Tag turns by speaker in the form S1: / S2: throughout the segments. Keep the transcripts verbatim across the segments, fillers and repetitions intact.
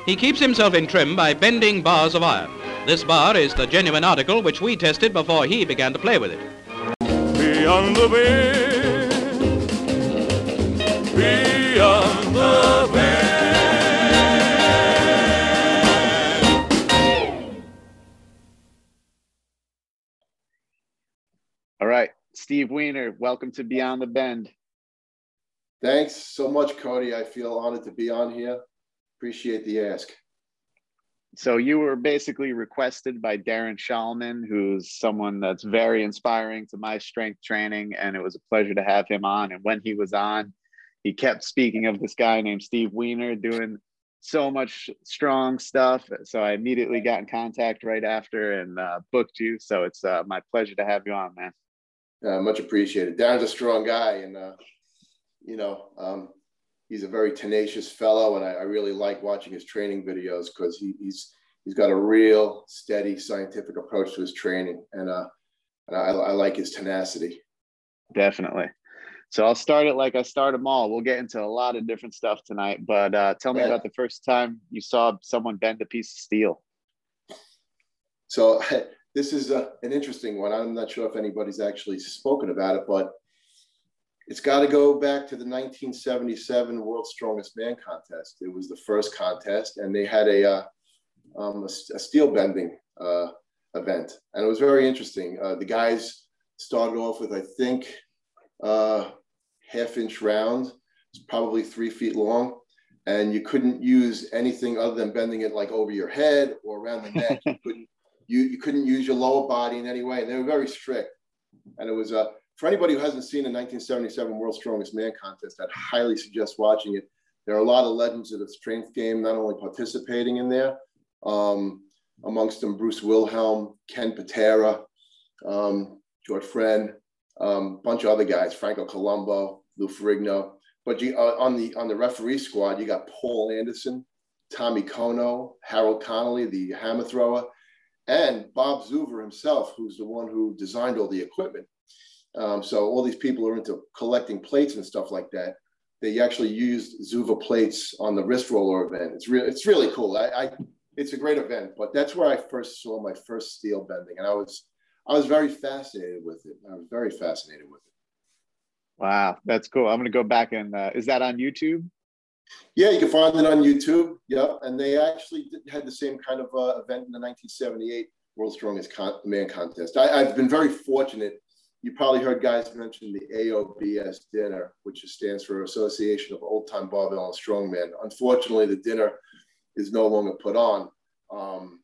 S1: He keeps himself in trim by bending bars of iron. This bar is the genuine article which we tested before he began to play with it.
S2: Beyond the bend, beyond the bend.
S3: All right, Steve Weiner, welcome to Beyond the Bend.
S4: Thanks so much, Cody. I feel honored to be on here. Appreciate the ask.
S3: So you were basically requested by Darren Shulman, who's someone that's very inspiring to my strength training, and it was a pleasure to have him on. And when he was on, he kept speaking of this guy named Steve Weiner doing so much strong stuff. So I immediately got in contact right after and uh, booked you. So it's uh, my pleasure to have you on, man.
S4: Uh, much appreciated. Darren's a strong guy, and uh, you know, um, he's a very tenacious fellow, and I, I really like watching his training videos because he, he's he's got a real steady scientific approach to his training, and uh, and I, I like his tenacity.
S3: Definitely. So I'll start it like I start them all. We'll get into a lot of different stuff tonight, but uh, tell me
S4: yeah.
S3: about the first time you saw someone bend a piece of steel.
S4: So this is a, an interesting one. I'm not sure if anybody's actually spoken about it, but it's got to go back to the nineteen seventy-seven World's Strongest Man contest. It was the first contest, and they had a, uh, um, a, a steel bending uh, event, and it was very interesting. Uh, the guys started off with, I think, uh, half-inch round. It's probably three feet long, and you couldn't use anything other than bending it like over your head or around the neck. You couldn't you you couldn't use your lower body in any way, and they were very strict. And it was a uh, for anybody who hasn't seen the nineteen seventy-seven World's Strongest Man contest, I'd highly suggest watching it. There are a lot of legends of the strength game not only participating in there, um, amongst them Bruce Wilhelm, Ken Patera, um, George Friend, a um, bunch of other guys, Franco Colombo, Lou Ferrigno. But you, uh, on the on the referee squad, you got Paul Anderson, Tommy Kono, Harold Connolly, the hammer thrower, and Bob Zuver himself, who's the one who designed all the equipment. Um, so all these people are into collecting plates and stuff like that. They actually used Zuva plates on the wrist roller event. It's really, it's really cool. I, I, it's a great event, but that's where I first saw my first steel bending, and I was, I was very fascinated with it. I was very fascinated with it.
S3: Wow, that's cool. I'm going to go back and uh, is that on YouTube?
S4: Yeah, you can find it on YouTube. Yeah, and they actually did, had the same kind of uh, event in the nineteen seventy-eight World's Strongest Con- Man contest. I, I've been very fortunate. You probably heard guys mention the A O B S dinner, which stands for Association of Old Time Barbell and Strongman. Unfortunately, the dinner is no longer put on. Um,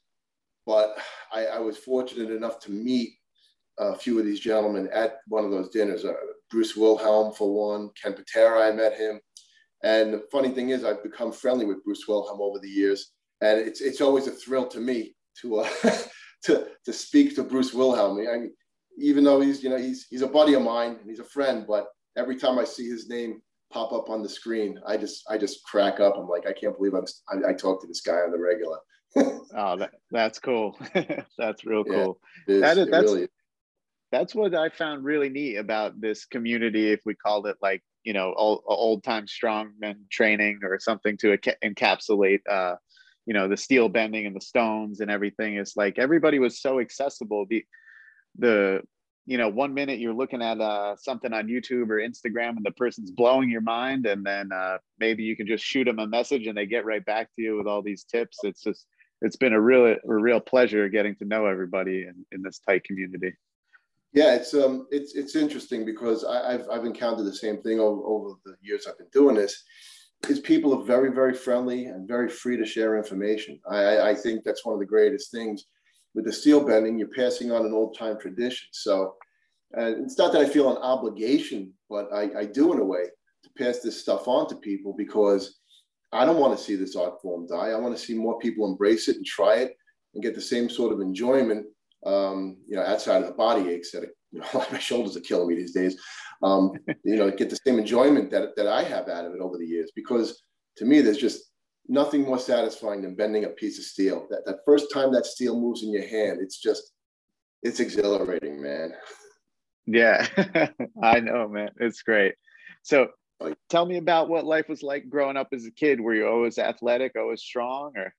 S4: but I, I was fortunate enough to meet a few of these gentlemen at one of those dinners. Uh, Bruce Wilhelm, for one, Ken Patera, I met him. And the funny thing is, I've become friendly with Bruce Wilhelm over the years. And it's it's always a thrill to me to uh, to, to speak to Bruce Wilhelm. I mean, even though he's, you know, he's he's a buddy of mine and he's a friend, but every time I see his name pop up on the screen, I just I just crack up. I'm like, I can't believe I'm I, I talk to this guy on the regular.
S3: Oh, that, that's cool. That's real cool.
S4: Yeah, is,
S3: that is, that's
S4: really is.
S3: That's what I found really neat about this community, if we called it like, you know, old, old time strongman training or something to encapsulate, uh, you know, the steel bending and the stones and everything. It's like everybody was so accessible. The the you know, one minute you're looking at uh something on YouTube or Instagram and the person's blowing your mind, and then uh maybe you can just shoot them a message and they get right back to you with all these tips. It's just it's been a real a real pleasure getting to know everybody in, in this tight community.
S4: Yeah, it's um it's it's interesting because I, I've I've encountered the same thing over, over the years I've been doing this. Is people are very, very friendly and very free to share information. I, I think that's one of the greatest things. With the steel bending, you're passing on an old time tradition. So uh, it's not that I feel an obligation, but I, I do in a way to pass this stuff on to people because I don't want to see this art form die. I want to see more people embrace it and try it and get the same sort of enjoyment, um, you know, outside of the body aches that, you know, my shoulders are killing me these days. Um, you know, get the same enjoyment that, that I have out of it over the years, because to me, there's just nothing more satisfying than bending a piece of steel. That, that first time that steel moves in your hand, it's just, it's exhilarating, man.
S3: Yeah, I know, man. It's great. So Tell me about what life was like growing up as a kid. Were you always athletic, always strong, or?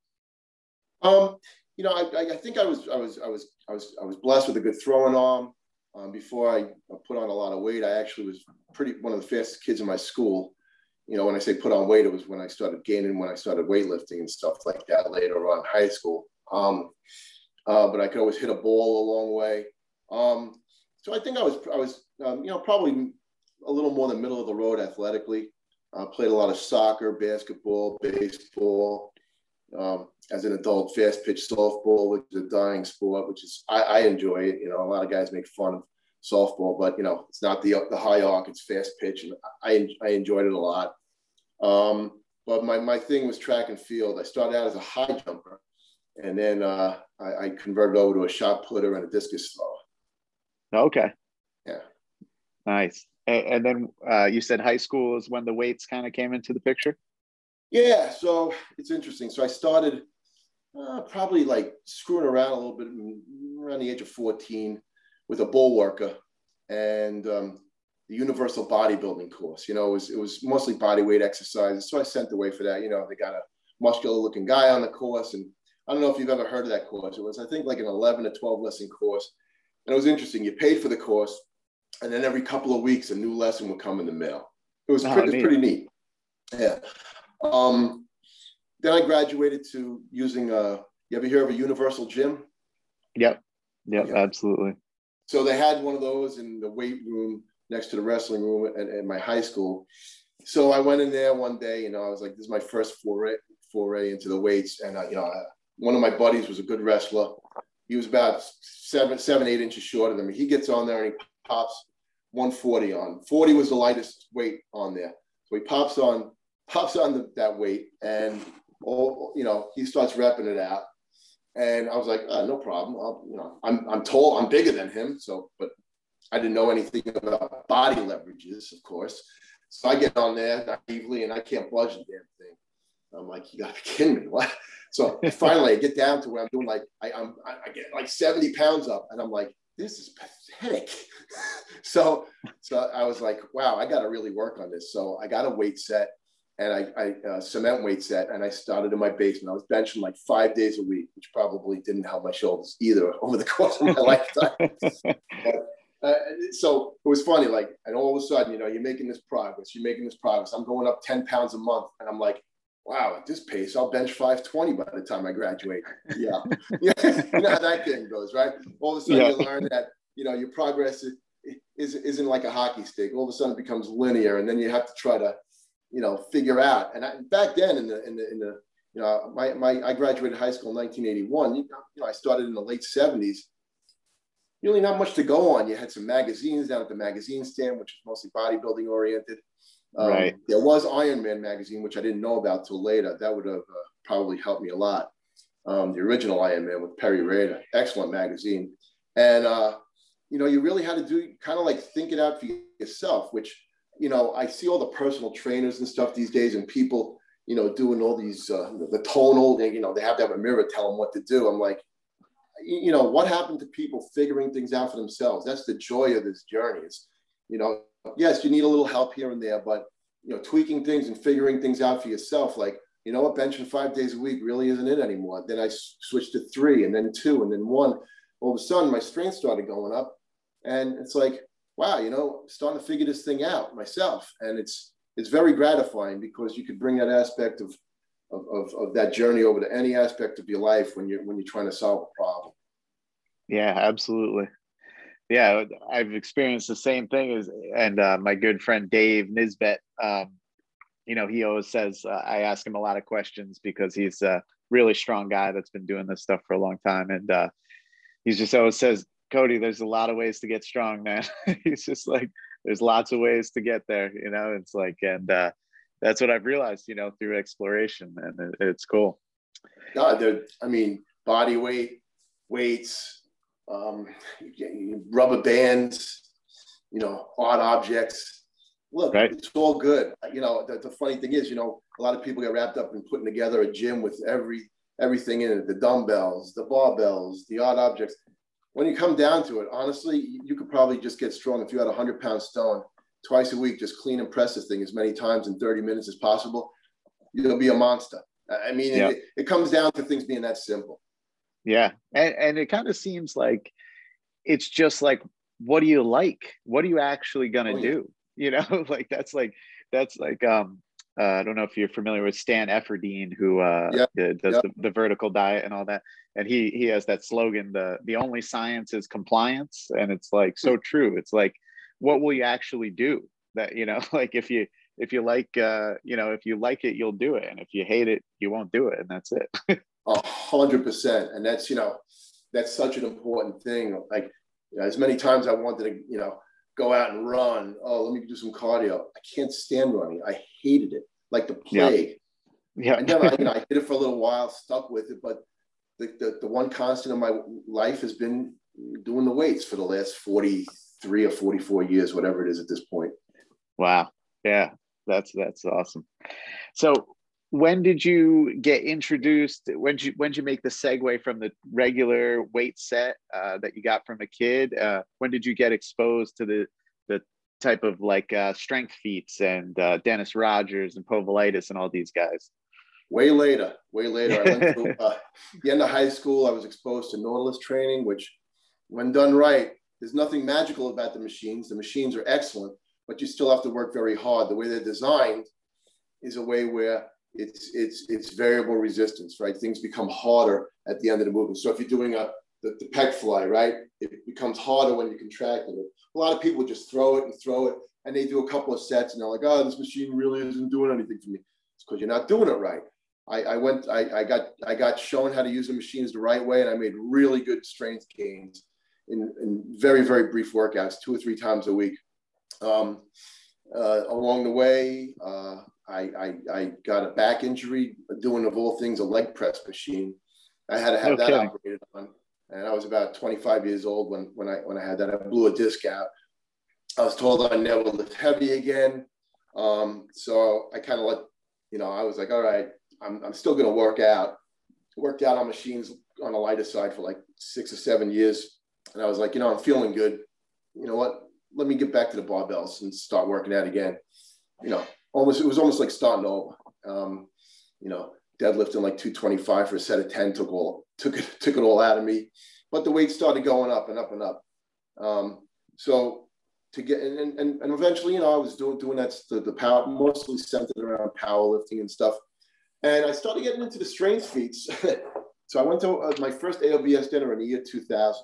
S4: Um, you know, I, I think I was, I was, I was, I was, I was blessed with a good throwing arm. Um, before I put on a lot of weight, I actually was pretty one of the fastest kids in my school. You know, when I say put on weight, it was when I started gaining, when I started weightlifting and stuff like that later on in high school. Um, uh, but I could always hit a ball a long way. Um, so I think I was, I was, um, you know, probably a little more than middle of the road athletically. Uh, played a lot of soccer, basketball, baseball. Um, as an adult, fast pitch softball, which is a dying sport, which is, I, I enjoy it. You know, a lot of guys make fun of softball, but, you know, it's not the the high arc, it's fast pitch. And I, I enjoyed it a lot. Um, but my, my thing was track and field. I started out as a high jumper, and then uh, I, I converted over to a shot putter and a discus thrower.
S3: Okay.
S4: Yeah.
S3: Nice. And, and then uh, you said high school is when the weights kind of came into the picture?
S4: Yeah, so it's interesting. So I started uh, probably like screwing around a little bit around the age of fourteen with a bull worker and um, the universal bodybuilding course. You know, it was, it was mostly body weight exercises. So I sent away for that. You know, they got a muscular looking guy on the course. And I don't know if you've ever heard of that course. It was, I think, like an eleven to twelve lesson course. And it was interesting. You paid for the course, and then every couple of weeks, a new lesson would come in the mail. It was,
S3: Oh,
S4: pretty, it was
S3: neat.
S4: pretty neat. Yeah. Um, then I graduated to using, uh, you ever hear of a universal gym?
S3: Yep. Yep.
S4: Yeah.
S3: Absolutely.
S4: So they had one of those in the weight room next to the wrestling room at, at my high school. So I went in there one day, you know, I was like, this is my first foray, foray into the weights. And, uh, you know, I, one of my buddies was a good wrestler. He was about seven, seven, eight inches shorter than me. He gets on there and he pops one forty on. forty was the lightest weight on there. So he pops on pops on the, that weight, and all, you know, he starts repping it out. And I was like, oh, no problem. I'll, you know, I'm I'm tall, I'm bigger than him. So, but I didn't know anything about body leverages, of course. So I get on there naively, and I can't budge the damn thing. I'm like, you gotta be kidding me. What? So finally I get down to where I'm doing like, I, I'm, I get like seventy pounds up, and I'm like, this is pathetic. so, so I was like, wow, I got to really work on this. So I got a weight set. And I, I uh, cement weight set, and I started in my basement. I was benching like five days a week, which probably didn't help my shoulders either over the course of my lifetime. But, uh, so it was funny, like, and all of a sudden, you know, you're making this progress, you're making this progress. I'm going up ten pounds a month, and I'm like, wow, at this pace, I'll bench five twenty by the time I graduate. Yeah. Yeah. You know how that game goes, right? All of a sudden, yeah. You learn that, you know, your progress is, is, isn't like a hockey stick. All of a sudden, it becomes linear, and then you have to try to, you know, figure out. And I, back then in the, in the, in the, you know, my, my, I graduated high school in nineteen eighty-one. You know, I started in the late seventies. Really not much to go on. You had some magazines down at the magazine stand, which was mostly bodybuilding oriented. Um,
S3: right. There
S4: was Iron Man magazine, which I didn't know about till later. That would have uh, probably helped me a lot. Um, the original Iron Man with Perry Rader, excellent magazine. And, uh, you know, you really had to do kind of like think it out for yourself, which, you know, I see all the personal trainers and stuff these days, and people, you know, doing all these, uh, the tonal, they, you know, they have to have a mirror tell them what to do. I'm like, you know, what happened to people figuring things out for themselves? That's the joy of this journey. It's, you know, yes, you need a little help here and there, but, you know, tweaking things and figuring things out for yourself, like, you know what, benching five days a week really isn't it anymore. Then I switched to three, and then two, and then one. All of a sudden, my strength started going up, and it's like, wow, you know, starting to figure this thing out myself. And it's it's very gratifying, because you could bring that aspect of, of, of, of that journey over to any aspect of your life when you're, when you're trying to solve a problem.
S3: Yeah, absolutely. Yeah, I've experienced the same thing as, and uh, my good friend Dave Nisbet, um, you know, he always says, uh, I ask him a lot of questions because he's a really strong guy that's been doing this stuff for a long time. And uh, he's just always says, Cody, there's a lot of ways to get strong, man. He's just like, there's lots of ways to get there, you know. It's like, and uh, that's what I've realized, you know, through exploration, and it, it's cool.
S4: No, I mean, body weight, weights, um, rubber bands, you know, odd objects. Look, right. It's all good. You know, the, the funny thing is, you know, a lot of people get wrapped up in putting together a gym with every everything in it, the dumbbells, the barbells, the odd objects. When you come down to it, honestly, you could probably just get strong if you had a hundred pound stone twice a week, just clean and press this thing as many times in thirty minutes as possible, you'll be a monster. I mean, yep. it, it comes down to things being that simple.
S3: Yeah. And, and it kind of seems like it's just like, what do you like? What are you actually going to oh, yeah. do? You know, like that's like, that's like, um, uh, I don't know if you're familiar with Stan Efferdine, who uh,
S4: yep.
S3: does
S4: yep.
S3: the, the vertical diet and all that. And he he has that slogan, the the only science is compliance. And it's like so true. It's like, what will you actually do? That, you know, like if you if you like uh, you know, if you like it, you'll do it. And if you hate it, you won't do it. And that's it.
S4: A hundred percent. And that's, you know, that's such an important thing. Like, you know, as many times I wanted to, you know, go out and run. Oh, let me do some cardio. I can't stand running. I hated it like the plague.
S3: Yeah.
S4: And then I, you know, I did it for a little while, stuck with it. But the, the, the one constant of my life has been doing the weights for the last forty-three or forty-four years, whatever it is at this point.
S3: Wow. Yeah, that's, that's awesome. So when did you get introduced? When did you, when did you make the segue from the regular weight set uh, that you got from a kid? Uh, when did you get exposed to the, the type of like uh, strength feats and uh, Dennis Rogers and Povolitis and all these guys?
S4: Way later, way later. I went to uh, the end of high school. I was exposed to Nautilus training, which when done right, there's nothing magical about the machines. The machines are excellent, but you still have to work very hard. The way they're designed is a way where it's it's it's variable resistance, right? Things become harder at the end of the movement. So if you're doing a the, the pec fly, right, it becomes harder when you contract it. A lot of people just throw it and throw it, and they do a couple of sets, and they're like, "Oh, this machine really isn't doing anything for me." It's because you're not doing it right. I, I went, I, I got, I got shown how to use the machines the right way, and I made really good strength gains in, in very, very brief workouts, two or three times a week. Um, uh, along the way, uh, I, I, I got a back injury doing, of all things, a leg press machine. I had to have okay. that operated on, and I was about twenty-five years old when, when I, when I had that. I blew a disc out. I was told I never lift heavy again. Um, so I kind of let, you know, I was like, all right, I'm, I'm still going to work out. Worked out on machines on the lighter side for like six or seven years. And I was like, you know, I'm feeling good. You know what? Let me get back to the barbells and start working out again. You know, almost, it was almost like starting over. Um, you know, deadlifting like two twenty-five for a set of ten took all, took it, took it all out of me. But the weight started going up and up and up. Um, so to get, and, and, and eventually, you know, I was doing, doing that, the, the power, mostly centered around powerlifting and stuff. And I started getting into the strength feats. So I went to uh, my first A O B S dinner in the year two thousand.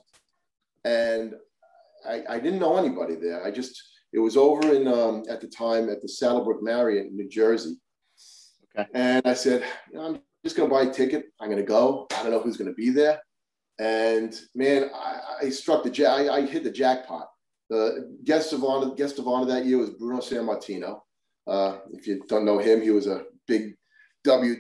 S4: And I, I didn't know anybody there. I just, it was over in, um, at the time, at the Saddlebrook Marriott in New Jersey. Okay. And I said, you know, I'm just going to buy a ticket. I'm going to go. I don't know who's going to be there. And man, I, I struck the, ja- I, I hit the jackpot. The guest of honor, guest of honor that year was Bruno Sammartino. Uh, if you don't know him, he was a big W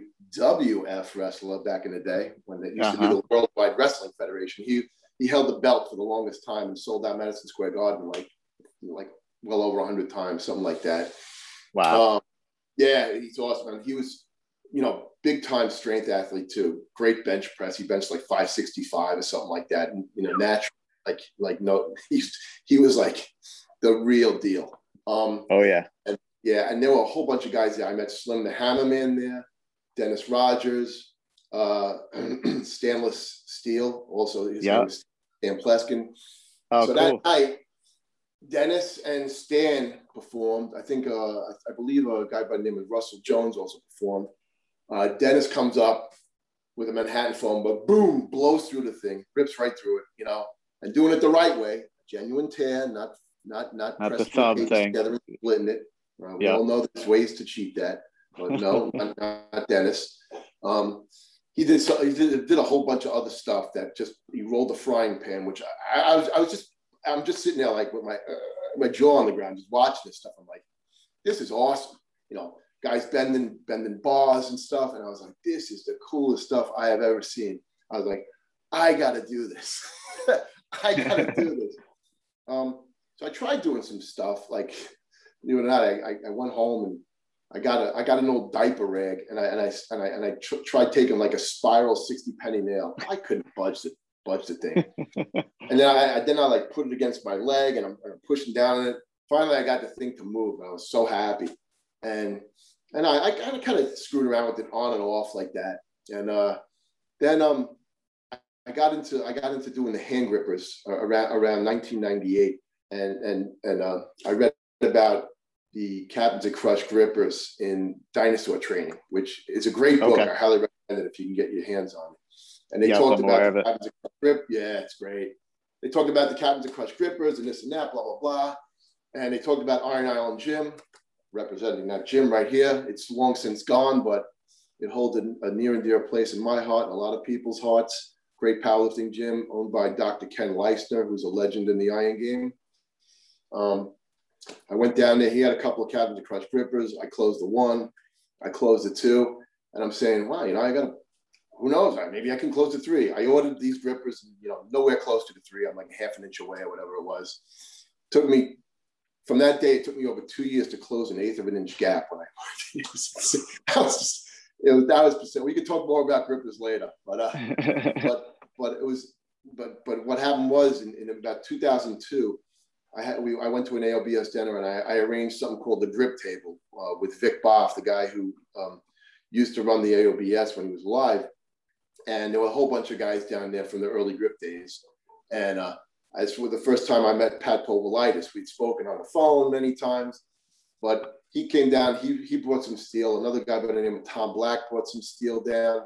S4: W F wrestler back in the day when they used uh-huh. to be the Worldwide Wrestling Federation. He he held the belt for the longest time and sold out Madison Square Garden like like well over a hundred times, something like that.
S3: Wow.
S4: Um, yeah, he's awesome. And he was, you know, big time strength athlete too. Great bench press. He benched like five sixty-five or something like that. And you know, natural, like like no, he's he was like the real deal. Um,
S3: oh yeah.
S4: And, Yeah, and there were a whole bunch of guys there. I met Slim the Hammerman there, Dennis Rogers, uh, Stanless Steel, also his yep. name is Stan Pleskin.
S3: Oh,
S4: so
S3: cool.
S4: that night, Dennis and Stan performed. I think, uh, I believe a guy by the name of Russell Jones also performed. Uh, Dennis comes up with a Manhattan foam, but boom, blows through the thing, rips right through it, you know, and doing it the right way, genuine tear, not not not,
S3: not the thumb thing,
S4: together and splitting it. Uh, we
S3: yeah.
S4: all know there's ways to cheat that, but no, not, not Dennis. Um, he did so, he did, did a whole bunch of other stuff that just he rolled the frying pan, which I, I was I was just I'm just sitting there like with my uh, my jaw on the ground, just watching this stuff. I'm like, this is awesome, you know, guys bending bending bars and stuff, and I was like, this is the coolest stuff I have ever seen. I was like, I got to do this. I got to do this. Um, so I tried doing some stuff like. Believe it or not, I, I went home and I got a I got an old diaper rag and I and I and I and I tr- tried taking like a spiral sixty penny nail. I couldn't budge the budge the thing. And then I, I then I like put it against my leg and I'm, I'm pushing down on it. finally I got the thing to move. And I was so happy. And and I, I kind of kind of screwed around with it on and off like that. And uh, then um, I got into I got into doing the hand grippers around around nineteen ninety-eight. And and and uh, I read about the Captains of Crush grippers in Dinosaur Training, which is a great book. Okay. I highly recommend it if you can get your hands on it. And they yep, talked I'm about the Captains of Crush grip. Yeah, it's great. They talked about the Captains of Crush grippers and this and that, blah, blah, blah. And they talked about Iron Island Gym, representing that gym right here. It's long since gone, but it holds a, a near and dear place in my heart and a lot of people's hearts. Great powerlifting gym owned by Doctor Ken Leistner, who's a legend in the iron game. Um, I went down there. He had a couple of Captains of Crush grippers. I closed the one. I closed the two. And I'm saying, wow, you know, I got to, who knows? Maybe I can close the three. I ordered these grippers, and, you know, nowhere close to the three. I'm like half an inch away or whatever it was. Took me, from that day, it took me over two years to close an eighth of an inch gap when I it was, I was just, it was, that was percent. We could talk more about grippers later, but, uh, but, but it was, but, but what happened was in, in about two thousand two, I had, we, I went to an A L B S dinner and I, I arranged something called the Grip Table uh, with Vic Boff, the guy who um, used to run the A O B S when he was alive. And there were a whole bunch of guys down there from the early grip days. And uh, as for the first time I met Pat Povolitis, we'd spoken on the phone many times, but he came down, he, he brought some steel. Another guy by the name of Tom Black brought some steel down.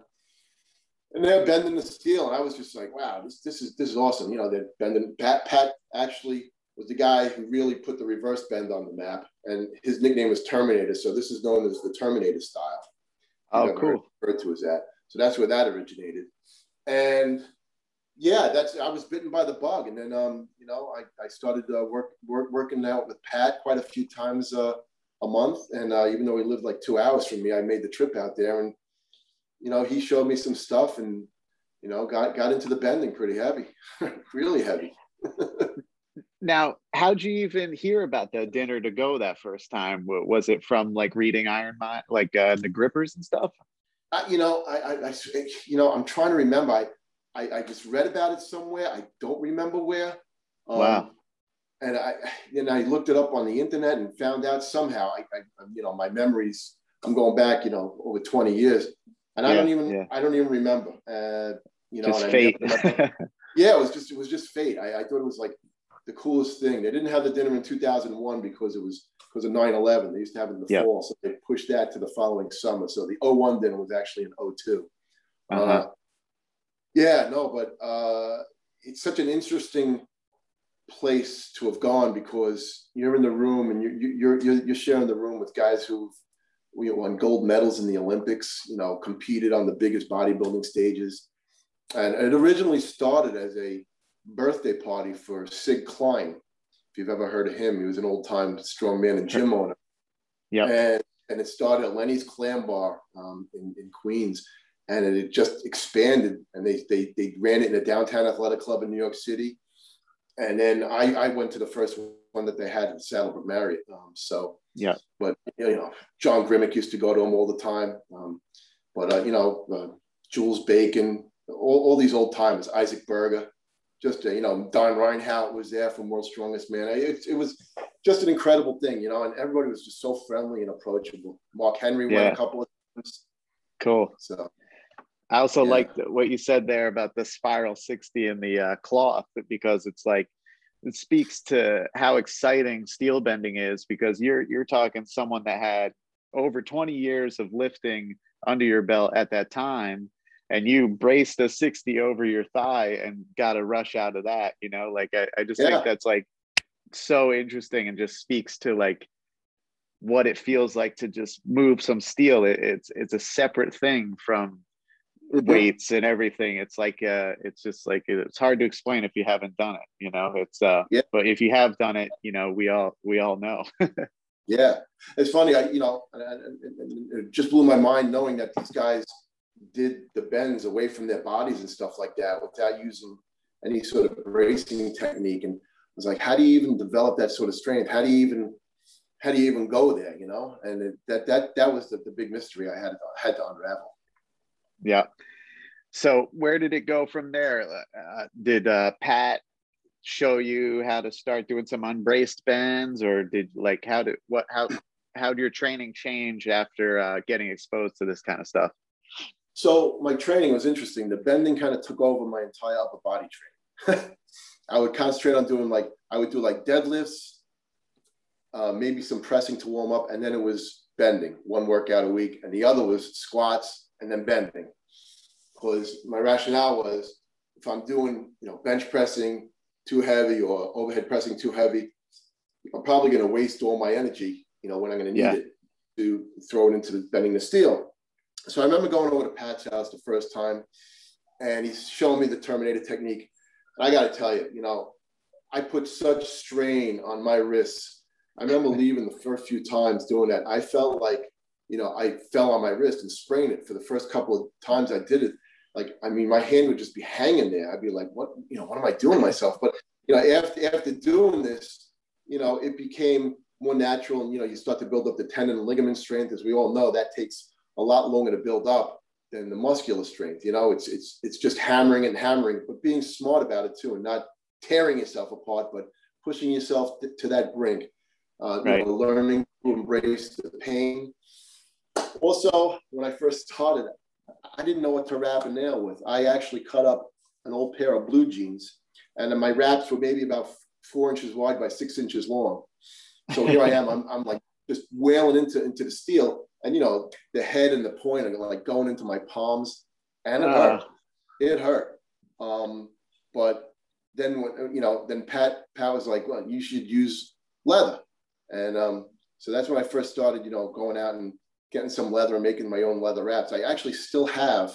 S4: And they're bending the steel. And I was just like, wow, this, this is, this is awesome. You know, they're bending. Pat, Pat actually was the guy who really put the reverse bend on the map. And his nickname was Terminator. So this is known as the Terminator style.
S3: Oh, cool.
S4: Referred to as that. So that's where that originated. And yeah, that's, I was bitten by the bug. And then, um, you know, I, I started uh, work, work, working out with Pat quite a few times uh, a month. And uh, even though he lived like two hours from me, I made the trip out there. And, you know, he showed me some stuff and, you know, got, got into the bending pretty heavy, really heavy.
S3: Now, how'd you even hear about the dinner to go that first time? Was it from like reading Iron Mind, like uh, the grippers and stuff?
S4: I, you know, I, I, I, you know, I'm trying to remember. I, I, I just read about it somewhere. I don't remember where. Um,
S3: wow.
S4: And I, then I looked it up on the internet and found out somehow. I, I, you know, my memories. I'm going back, you know, over twenty years, and I yeah, don't even, yeah. I don't even remember. Uh, you know,
S3: just
S4: and
S3: fate.
S4: I, yeah, it was just, it was just fate. I, I thought it was like the coolest thing. They didn't have the dinner in two thousand one because it was because of nine eleven. They used to have it in the yep. fall, so they pushed that to the following summer. So the oh one dinner was actually in oh two. Uh-huh. Uh, yeah, no, but uh, it's such an interesting place to have gone because you're in the room and you're you're you're, you're sharing the room with guys who've we won gold medals in the Olympics. You know, competed on the biggest bodybuilding stages, and it originally started as a birthday party for Sig Klein. If you've ever heard of him, he was an old-time strongman and gym owner. Yeah, and and it started at Lenny's Clam Bar um, in, in Queens, and it just expanded. And they they they ran it in a downtown athletic club in New York City, and then I I went to the first one that they had in Saddlebrook Marriott. Um, so yeah, but you know, John Grimmick used to go to them all the time. Um, but uh, you know, uh, Jules Bacon, all, all these old timers, Isaac Berger. Just, uh, you know, Don Reinhardt was there from World's Strongest Man. It, it was just an incredible thing, you know, and everybody was just so friendly and approachable. Mark Henry yeah. went a couple of times.
S3: Cool.
S4: So,
S3: I also
S4: yeah.
S3: liked what you said there about the Spiral sixty and the uh, cloth, because it's like, it speaks to how exciting steel bending is, because you're, you're talking someone that had over twenty years of lifting under your belt at that time. And you braced a sixty over your thigh and got a rush out of that, you know, like, I, I just yeah. think that's like so interesting and just speaks to like what it feels like to just move some steel. It, it's, it's a separate thing from mm-hmm. weights and everything. It's like, uh, it's just like, it's hard to explain if you haven't done it, you know, it's, uh, yeah. but if you have done it, you know, we all, we all know.
S4: Yeah. It's funny. I, you know, it just blew my mind knowing that these guys did the bends away from their bodies and stuff like that without using any sort of bracing technique. And I was like, how do you even develop that sort of strength? How do you even, how do you even go there? You know? And it, that, that, that was the, the big mystery I had, had to unravel.
S3: Yeah. So where did it go from there? Uh, did uh, Pat show you how to start doing some unbraced bends, or did like how did what how how did your training change after uh, getting exposed to this kind of stuff?
S4: So my training was interesting. The bending kind of took over my entire upper body training. I would concentrate on doing like, I would do like deadlifts, uh, maybe some pressing to warm up, and then it was bending, one workout a week, and the other was squats and then bending. Because my rationale was, if I'm doing, you know, bench pressing too heavy or overhead pressing too heavy, I'm probably going to waste all my energy, you know, when I'm going to need yeah. it to throw it into the bending the steel. So I remember going over to Pat's house the first time, and he's showing me the Terminator technique. And I got to tell you, you know, I put such strain on my wrists. I remember leaving the first few times doing that. I felt like, you know, I fell on my wrist and sprained it for the first couple of times I did it. Like, I mean, my hand would just be hanging there. I'd be like, what, you know, what am I doing to myself? But, you know, after, after doing this, you know, it became more natural. And, you know, you start to build up the tendon and ligament strength. As we all know, that takes a lot longer to build up than the muscular strength. You know, it's it's it's just hammering and hammering, but being smart about it too, and not tearing yourself apart, but pushing yourself to, to that brink. Uh, right. You know, learning to embrace the pain. Also, when I first started, I didn't know what to wrap a nail with. I actually cut up an old pair of blue jeans, and then my wraps were maybe about four inches wide by six inches long. So here I am. I'm I'm like just wailing into into the steel. And, you know, the head and the point are like going into my palms, and it uh. hurt. It hurt. Um, but then, you know, then Pat, Pat was like, well, you should use leather. And um, so that's when I first started, you know, going out and getting some leather and making my own leather wraps. I actually still have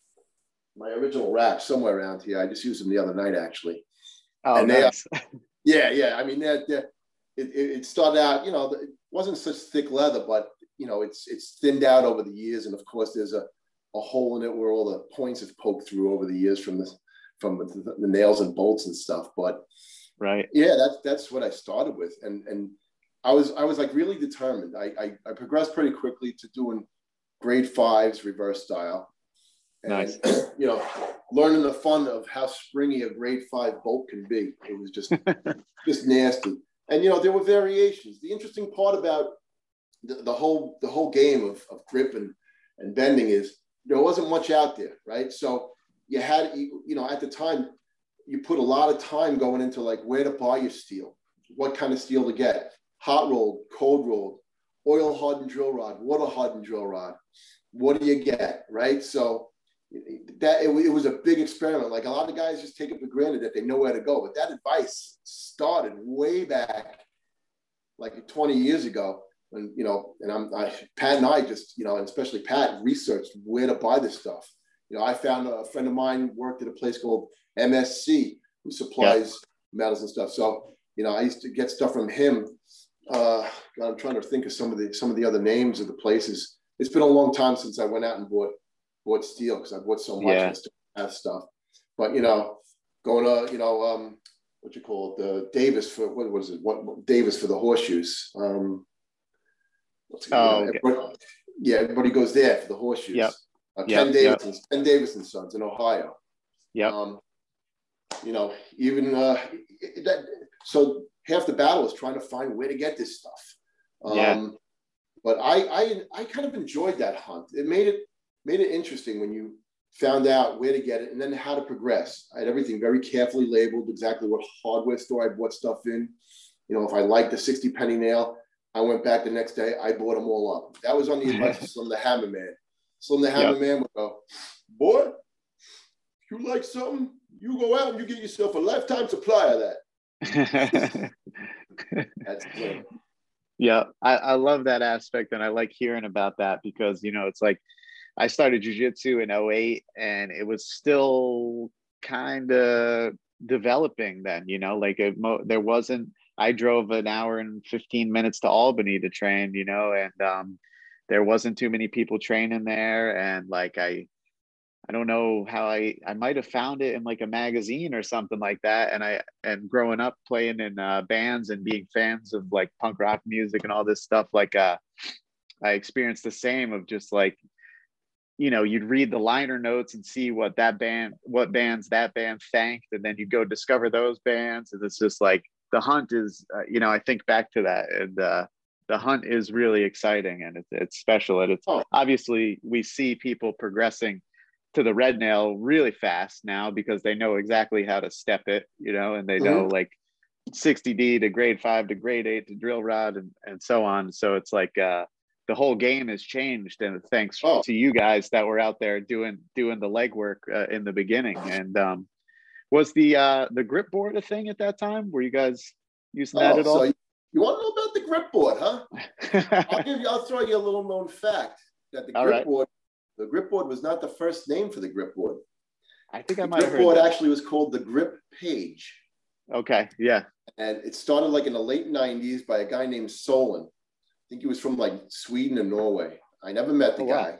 S4: my original wraps somewhere around here. I just used them the other night, actually.
S3: Oh,
S4: and
S3: nice.
S4: They, yeah, yeah. I mean, they're, they're, it, it started out, you know, it wasn't such thick leather, but you know, it's it's thinned out over the years, and of course, there's a, a hole in it where all the points have poked through over the years from the from the, the nails and bolts and stuff. But
S3: right,
S4: yeah, that's that's what I started with, and and I was I was like really determined. I I, I progressed pretty quickly to doing grade fives reverse style, and
S3: nice.
S4: You know, learning the fun of how springy a grade five bolt can be. It was just just nasty, and you know, there were variations. The interesting part about The, the whole the whole game of, of grip and, and bending is there wasn't much out there, right? So you had, you know, at the time, you put a lot of time going into like where to buy your steel, what kind of steel to get, hot rolled, cold rolled, oil hardened drill rod, water hardened drill rod. What do you get, right? So that it, it was a big experiment. Like a lot of guys just take it for granted that they know where to go, but that advice started way back like twenty years ago. And, you know, and I'm, I, Pat and I just, you know, and especially Pat researched where to buy this stuff. You know, I found a friend of mine worked at a place called M S C who supplies yeah. metals and stuff. So, you know, I used to get stuff from him. Uh, God, I'm trying to think of some of the, some of the other names of the places. It's been a long time since I went out and bought, bought steel because I bought so much yeah. and still have stuff. But, you know, going to, you know, um, what you call it, the Davis for, what was it? What, what Davis for the horseshoes. Um,
S3: Oh,
S4: okay. everybody, yeah, everybody goes there for the horseshoes.
S3: Yep.
S4: Uh, Ken
S3: yep,
S4: Davidson,
S3: yep.
S4: Ken Davidson Sons in Ohio.
S3: Yeah.
S4: Um, you know, even uh, that. So half the battle is trying to find where to get this stuff. Um,
S3: yeah.
S4: But I, I, I kind of enjoyed that hunt. It made it made it interesting when you found out where to get it and then how to progress. I had everything very carefully labeled, exactly what hardware store I bought stuff in. You know, if I liked the sixty penny nail, I went back the next day, I bought them all up. That was on the advice of Slim the Hammer Man. Slim the Hammer yep. Man would go, boy, if you like something, you go out and you get yourself a lifetime supply of that. That's good.
S3: Yeah, I, I love that aspect, and I like hearing about that because, you know, it's like I started jiu-jitsu in oh eight, and it was still kind of developing then, you know, like it, there wasn't, I drove an hour and fifteen minutes to Albany to train, you know, and um, there wasn't too many people training there. And like, I, I don't know how I, I might've found it in like a magazine or something like that. And I, and growing up playing in uh, bands and being fans of like punk rock music and all this stuff, like uh, I experienced the same of just like, you know, you'd read the liner notes and see what that band, what bands that band thanked, and then you go discover those bands. And it's just like the hunt is, uh, you know, I think back to that, and uh, the hunt is really exciting, and it's, it's special. And it's
S4: Oh.
S3: obviously we see people progressing to the red nail really fast now because they know exactly how to step it, you know, and they know
S4: Mhm.
S3: like sixty D to grade five to grade eight to drill rod and, and so on. So it's like, uh, the whole game has changed, and thanks
S4: Oh.
S3: to you guys that were out there doing doing the legwork uh, in the beginning. And um, was the uh, the grip board a thing at that time? Were you guys using that
S4: Oh,
S3: at all?
S4: so you, you want to know about the grip board, huh? I'll give you. I'll throw you a little known fact that the
S3: All
S4: grip
S3: right.
S4: board, the grip board was not the first name for the grip board.
S3: I think I
S4: The
S3: might have
S4: grip
S3: heard
S4: board
S3: that.
S4: actually was called the Grip Page,
S3: Okay, yeah.
S4: and it started like in the late nineties by a guy named Solon. I think he was from like Sweden or Norway. I never met the
S3: Oh, wow.
S4: guy.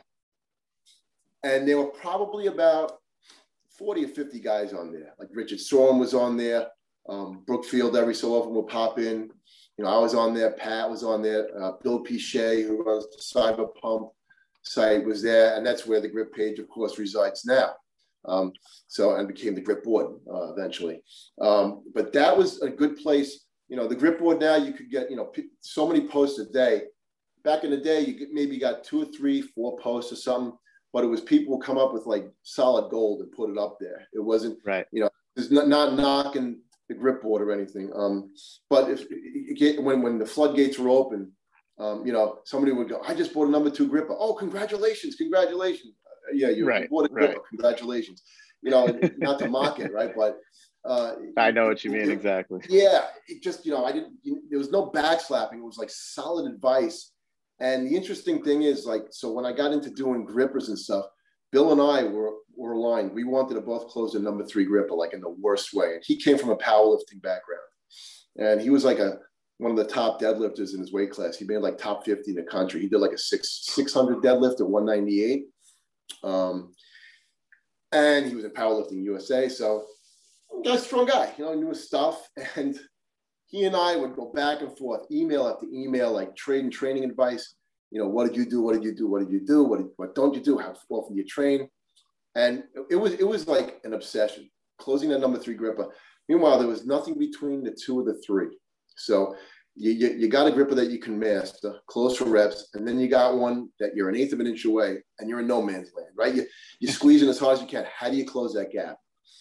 S4: And there were probably about forty or fifty guys on there. Like Richard Sorum was on there. Um, Brookfield every so often would pop in. You know, I was on there. Pat was on there. Uh, Bill Pichet, who runs the Cyber Pump site, was there. And that's where the Grip Page, of course, resides now. Um, so, and became the Grip Board uh, eventually. Um, but that was a good place. You know, the grip board now, you could get, you know, so many posts a day. Back in the day, you get, maybe got two or three, four posts or something, but it was people would come up with like solid gold and put it up there. It wasn't,
S3: Right.
S4: you know, it's not, not knocking the grip board or anything. Um, but if you get, when, when the floodgates were open, um, you know, somebody would go, I just bought a number two gripper. Oh, congratulations, congratulations. Uh, yeah, you,
S3: Right,
S4: you bought a gripper,
S3: right.
S4: congratulations. You know, not to mock it, right? But uh,
S3: I know what you mean,
S4: it,
S3: exactly.
S4: Yeah, it just, you know, I didn't, there was no backslapping. It was like solid advice. And the interesting thing is, like, so when I got into doing grippers and stuff, Bill and I were, were aligned. We wanted to both close the number three gripper, like in the worst way. And he came from a powerlifting background. And he was like a, one of the top deadlifters in his weight class. He made like top fifty in the country. He did like a six, 600 deadlift at one ninety-eight. Um, and he was in powerlifting U S A. So, guy's a strong guy, you know, knew his stuff. And he and I would go back and forth, email after email, like trade and training advice. You know, what did you do? What did you do? What did you do? What, did, what don't you do? How often do you train? And it was, it was like an obsession, closing that number three gripper. Meanwhile, there was nothing between the two or the three. So you, you, you got a gripper that you can master, close for reps, and then you got one that you're an eighth of an inch away and you're in no man's land, right? You, you're squeezing as hard as you can. How do you close that gap?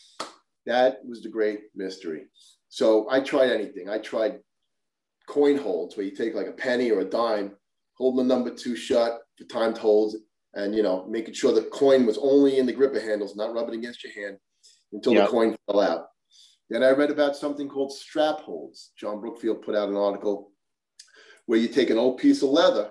S4: That was the great mystery. So I tried anything. I tried coin holds where you take like a penny or a dime, holding the number two shut for timed holds, and, you know, making sure the coin was only in the gripper handles, not rubbing against your hand until
S3: Yep.
S4: the coin fell out. Then I read about something called strap holds. John Brookfield put out an article where you take an old piece of leather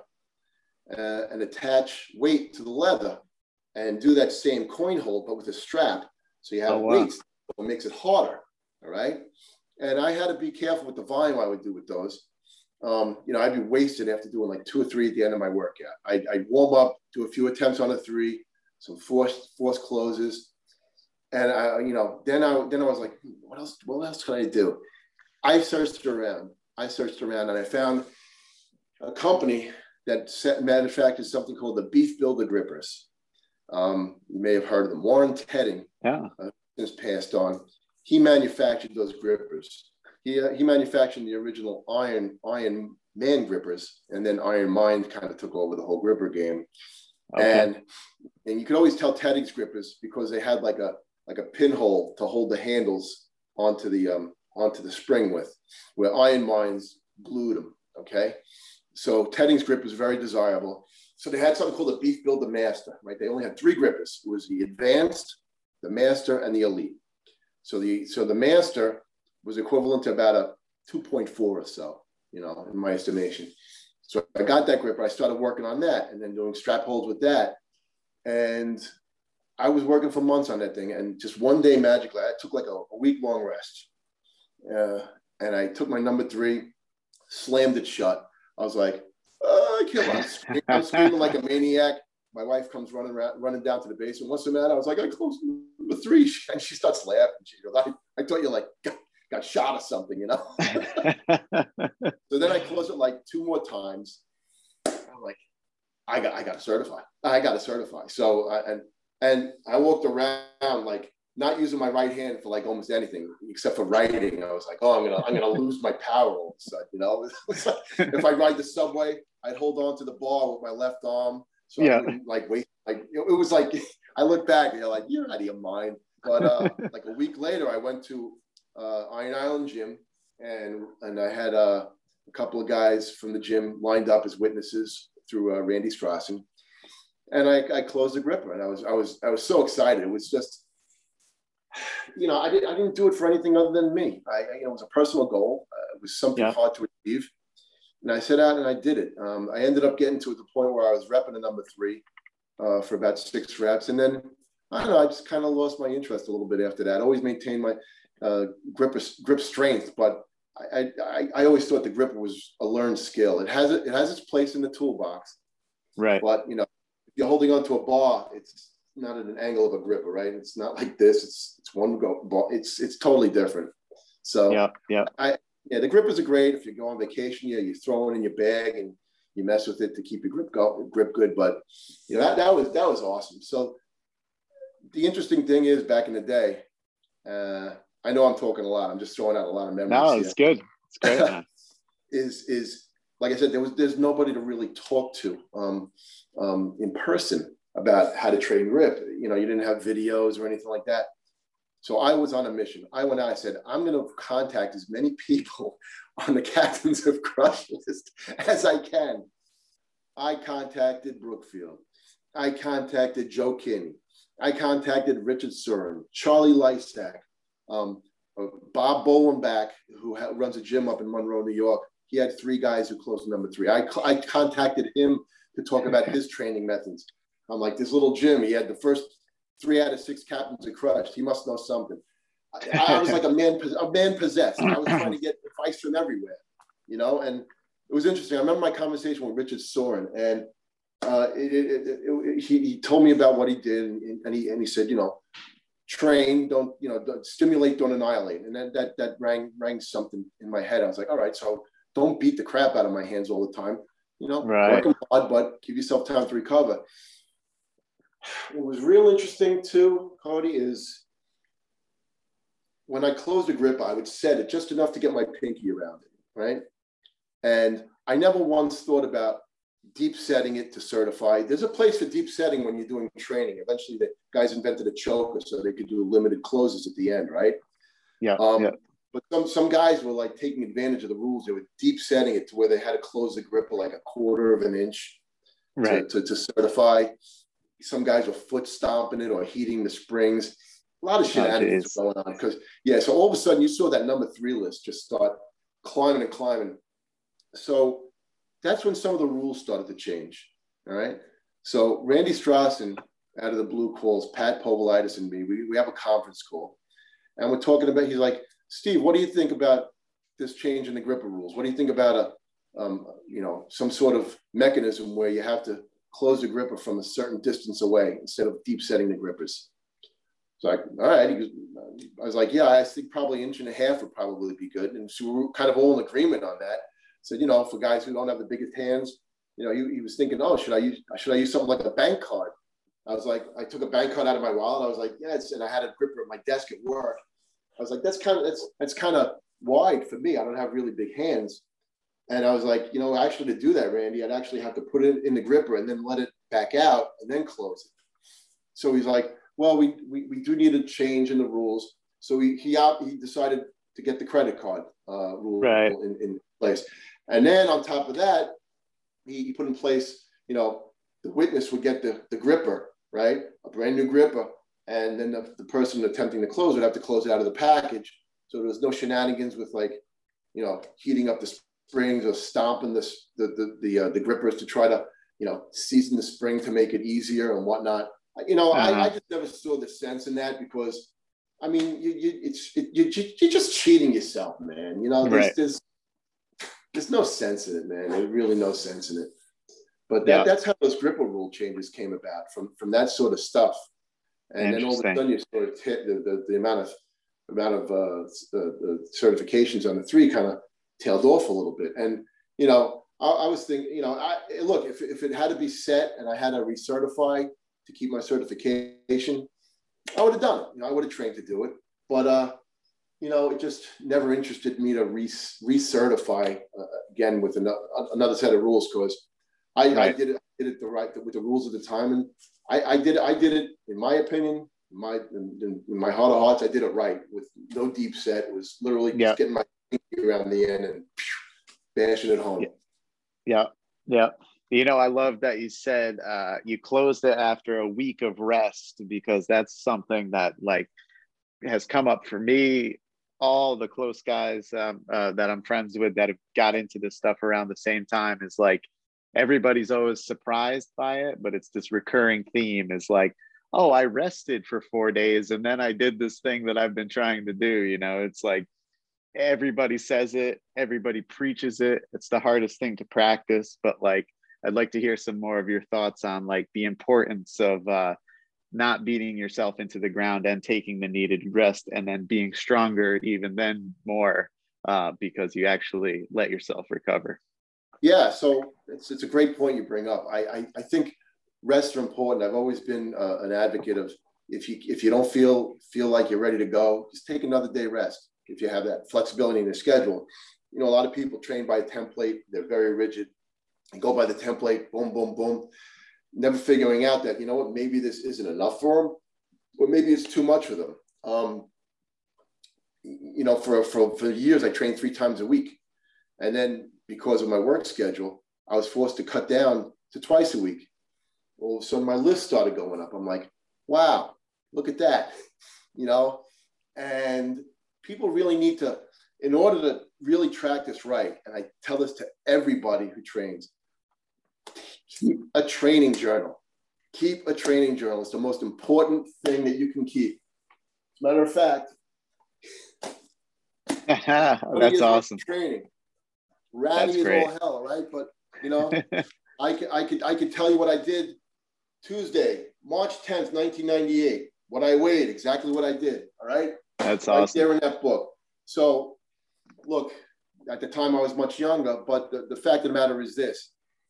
S4: uh, and attach weight to the leather and do that same coin hold, but with a strap. So you have
S3: Oh, wow.
S4: weights. It makes it harder, all right? And I had to be careful with the volume I would do with those. Um, you know, I'd be wasted after doing like two or three at the end of my workout. I'd, I'd warm up, do a few attempts on a three, some forced, forced closes. And I, you know, then I, then I was like, what else, what else can I do? I searched around, I searched around and I found a company that set, manufactured something called the Beef Builder Grippers. Um, you may have heard of them. Warren Tedding,
S3: Yeah.
S4: uh, has passed on. He manufactured those grippers. He, uh, he manufactured the original Iron Iron Man grippers, and then Iron Mind kind of took over the whole gripper game.
S3: Okay.
S4: And and you could always tell Tedding's grippers because they had like a like a pinhole to hold the handles onto the um onto the spring with, where Iron Minds glued them. Okay, so Tedding's grip was very desirable. So they had something called the Beef Builder Master, right? They only had three grippers. It was the Advanced, the Master, and the Elite. So the so the Master was equivalent to about a two point four or so, you know, in my estimation. So I got that gripper. I started working on that and then doing strap holds with that. And I was working for months on that thing. And just one day, magically, I took like a, a week long rest. Uh, and I took my number three, slammed it shut. I was like, oh, I can't. I'm screaming, I'm screaming like a maniac. My wife comes running around, running down to the basement. What's the matter? I was like, I closed number three. And she starts laughing. She goes, I, I thought you like got, got shot or something, you know? So then I closed it like two more times. I'm like, I got, I got to certify. I got to certify. So, I, and, and I walked around like not using my right hand for like almost anything except for writing. I was like, oh, I'm going to, I'm going to lose my power all of a sudden, you know? If I ride the subway, I'd hold on to the bar with my left arm. So yeah. I wouldn't like wait, like, it, it was like, I look back and you're like, you're out of your mind. But uh, like a week later, I went to uh, Iron Island Gym, and and I had uh, a couple of guys from the gym lined up as witnesses through uh, Randy Strassen, and I, I closed the gripper, and I was I was I was so excited. It was just, you know, I didn't I didn't do it for anything other than me. I you know, it was a personal goal. Uh, it was something yeah. hard to achieve, and I set out and I did it. Um, I ended up getting to the point where I was repping a number three uh, for about six reps, and then I don't know, I just kind of lost my interest a little bit after that. I always maintained my uh, grip grip strength, but I, I I always thought the gripper was a learned skill. It has it, it has its place in the toolbox,
S3: right?
S4: But you know, if you're holding onto a bar, it's not at an angle of a gripper, right? It's not like this. It's it's one go bar. It's it's totally different. So
S3: yeah, yeah,
S4: I yeah, the grippers are great if you go on vacation. Yeah, you throw it in your bag and you mess with it to keep your grip go grip good. But you know that that was that was awesome. So the interesting thing is, back in the day, uh, I know I'm talking a lot. I'm just throwing out a lot of memories.
S3: No, it's
S4: here.
S3: good. It's great, man.
S4: is is like I said, there was there's nobody to really talk to um, um, in person about how to train grip. You know, you didn't have videos or anything like that. So I was on a mission. I went out. I said, I'm going to contact as many people on the Captains of Crush list as I can. I contacted Brookfield. I contacted Joe Kinney. I contacted Richard Surin, Charlie Lysak, um, uh, Bob Bolenbach, who ha- runs a gym up in Monroe, New York. He had three guys who closed number three. I, I contacted him to talk about his training methods. I'm like, this little gym, he had the first three out of six captains of Crushed. He must know something. I, I was like a man, a man possessed. I was trying to get advice from everywhere, you know, and it was interesting. I remember my conversation with Richard Soren, and uh, it, it, it, it, he, he told me about what he did, and, and he and he said, you know, train, don't, you know, don't stimulate, don't annihilate. And that that that rang rang something in my head. I was like, all right, so don't beat the crap out of my hands all the time, you know,
S3: right.
S4: Work them hard, but give yourself time to recover. What was real interesting too, Cody, is when I closed the grip, I would set it just enough to get my pinky around it, right? And I never once thought about deep setting it to certify. There's a place for deep setting when you're doing training. Eventually, the guys invented a choker so they could do limited closes at the end, right?
S3: Yeah.
S4: Um,
S3: yeah.
S4: But some some guys were like taking advantage of the rules. They were deep setting it to where they had to close the gripper like a quarter of an inch,
S3: right,
S4: to, to, to certify. Some guys were foot stomping it or heating the springs. A lot of shenanigans oh, going on because, yeah, so all of a sudden you saw that number three list just start climbing and climbing. So that's when some of the rules started to change, all right? So Randy Strassen, out of the blue, calls Pat Povolitis and me. We, we have a conference call, and we're talking about, he's like, Steve, what do you think about this change in the gripper rules? What do you think about, a, um, you know, some sort of mechanism where you have to close the gripper from a certain distance away instead of deep setting the grippers? So like, all right. He goes, I was like, yeah, I think probably an inch and a half would probably be good. And so we were kind of all in agreement on that. So, you know, for guys who don't have the biggest hands, you know, he, he was thinking, oh, should I use, should I use something like a bank card? I was like, I took a bank card out of my wallet. I was like, yes. And I had a gripper at my desk at work. I was like, that's kind of, that's, that's kind of wide for me. I don't have really big hands. And I was like, you know, actually to do that, Randy, I'd actually have to put it in the gripper and then let it back out and then close it. So he's like, well, we we, we do need a change in the rules. So he he, he decided to get the credit card uh, rule
S3: right.
S4: in, in place. And then on top of that, he, he put in place, you know, the witness would get the, the gripper, right? A brand new gripper. And then the, the person attempting to close would have to close it out of the package. So there was no shenanigans with, like, you know, heating up the springs or stomping the the the the, uh, the grippers to try to, you know, season the spring to make it easier and whatnot. You know, uh-huh. I, I just never saw the sense in that because, I mean, you you it's it, you you're just cheating yourself, man. You know, there's
S3: right.
S4: there's there's no sense in it, man. There's really no sense in it. But that, yeah. that's how those gripper rule changes came about, from from that sort of stuff. And then all of a sudden you sort of hit the the, the amount of amount of uh, the, the certifications on the three kind of tailed off a little bit. And, you know, I, I was thinking, you know, I look, if, if it had to be set and I had to recertify to keep my certification, I would have done it. You know, I would have trained to do it. But, uh, you know, it just never interested me to re recertify uh, again with another, another set of rules, because I, right. I did it, I did it the right with the rules of the time, and I, I did I did it in my opinion, in my in, in my heart of hearts, I did it right with no deep set. It was literally just yeah. getting my feet around the end and phew, bashing it home.
S3: Yeah. yeah, yeah. You know, I love that you said uh, you closed it after a week of rest, because that's something that like has come up for me. All the close guys um, uh, that I'm friends with that have got into this stuff around the same time is like, everybody's always surprised by it, but it's this recurring theme is like, oh, I rested for four days and then I did this thing that I've been trying to do. You know, it's like everybody says it, everybody preaches it. It's the hardest thing to practice, but like, I'd like to hear some more of your thoughts on like the importance of uh, not beating yourself into the ground and taking the needed rest, and then being stronger even then more uh, because you actually let yourself recover.
S4: Yeah, so it's it's a great point you bring up. I I, I think rests are important. I've always been uh, an advocate of if you if you don't feel feel like you're ready to go, just take another day rest. If you have that flexibility in the schedule, you know, a lot of people train by a template. They're very rigid and go by the template. Boom, boom, boom. Never figuring out that, you know what, maybe this isn't enough for them, or maybe it's too much for them. Um, you know, for for for years I trained three times a week, and then because of my work schedule, I was forced to cut down to twice a week. All of a sudden, my list started going up. I'm like, wow, look at that, you know? And people really need to, in order to really track this right, and I tell this to everybody who trains, keep a training journal. Keep a training journal. It's the most important thing that you can keep. As a matter of fact,
S3: that's awesome.
S4: Training. Ratty is all hell, right? But you know, I could, I could, I could tell you what I did Tuesday, March tenth, nineteen ninety-eight. What I weighed, exactly what I did. All right.
S3: That's
S4: right
S3: awesome.
S4: There in that book. So, look, at the time I was much younger, but the, the fact of the matter is this: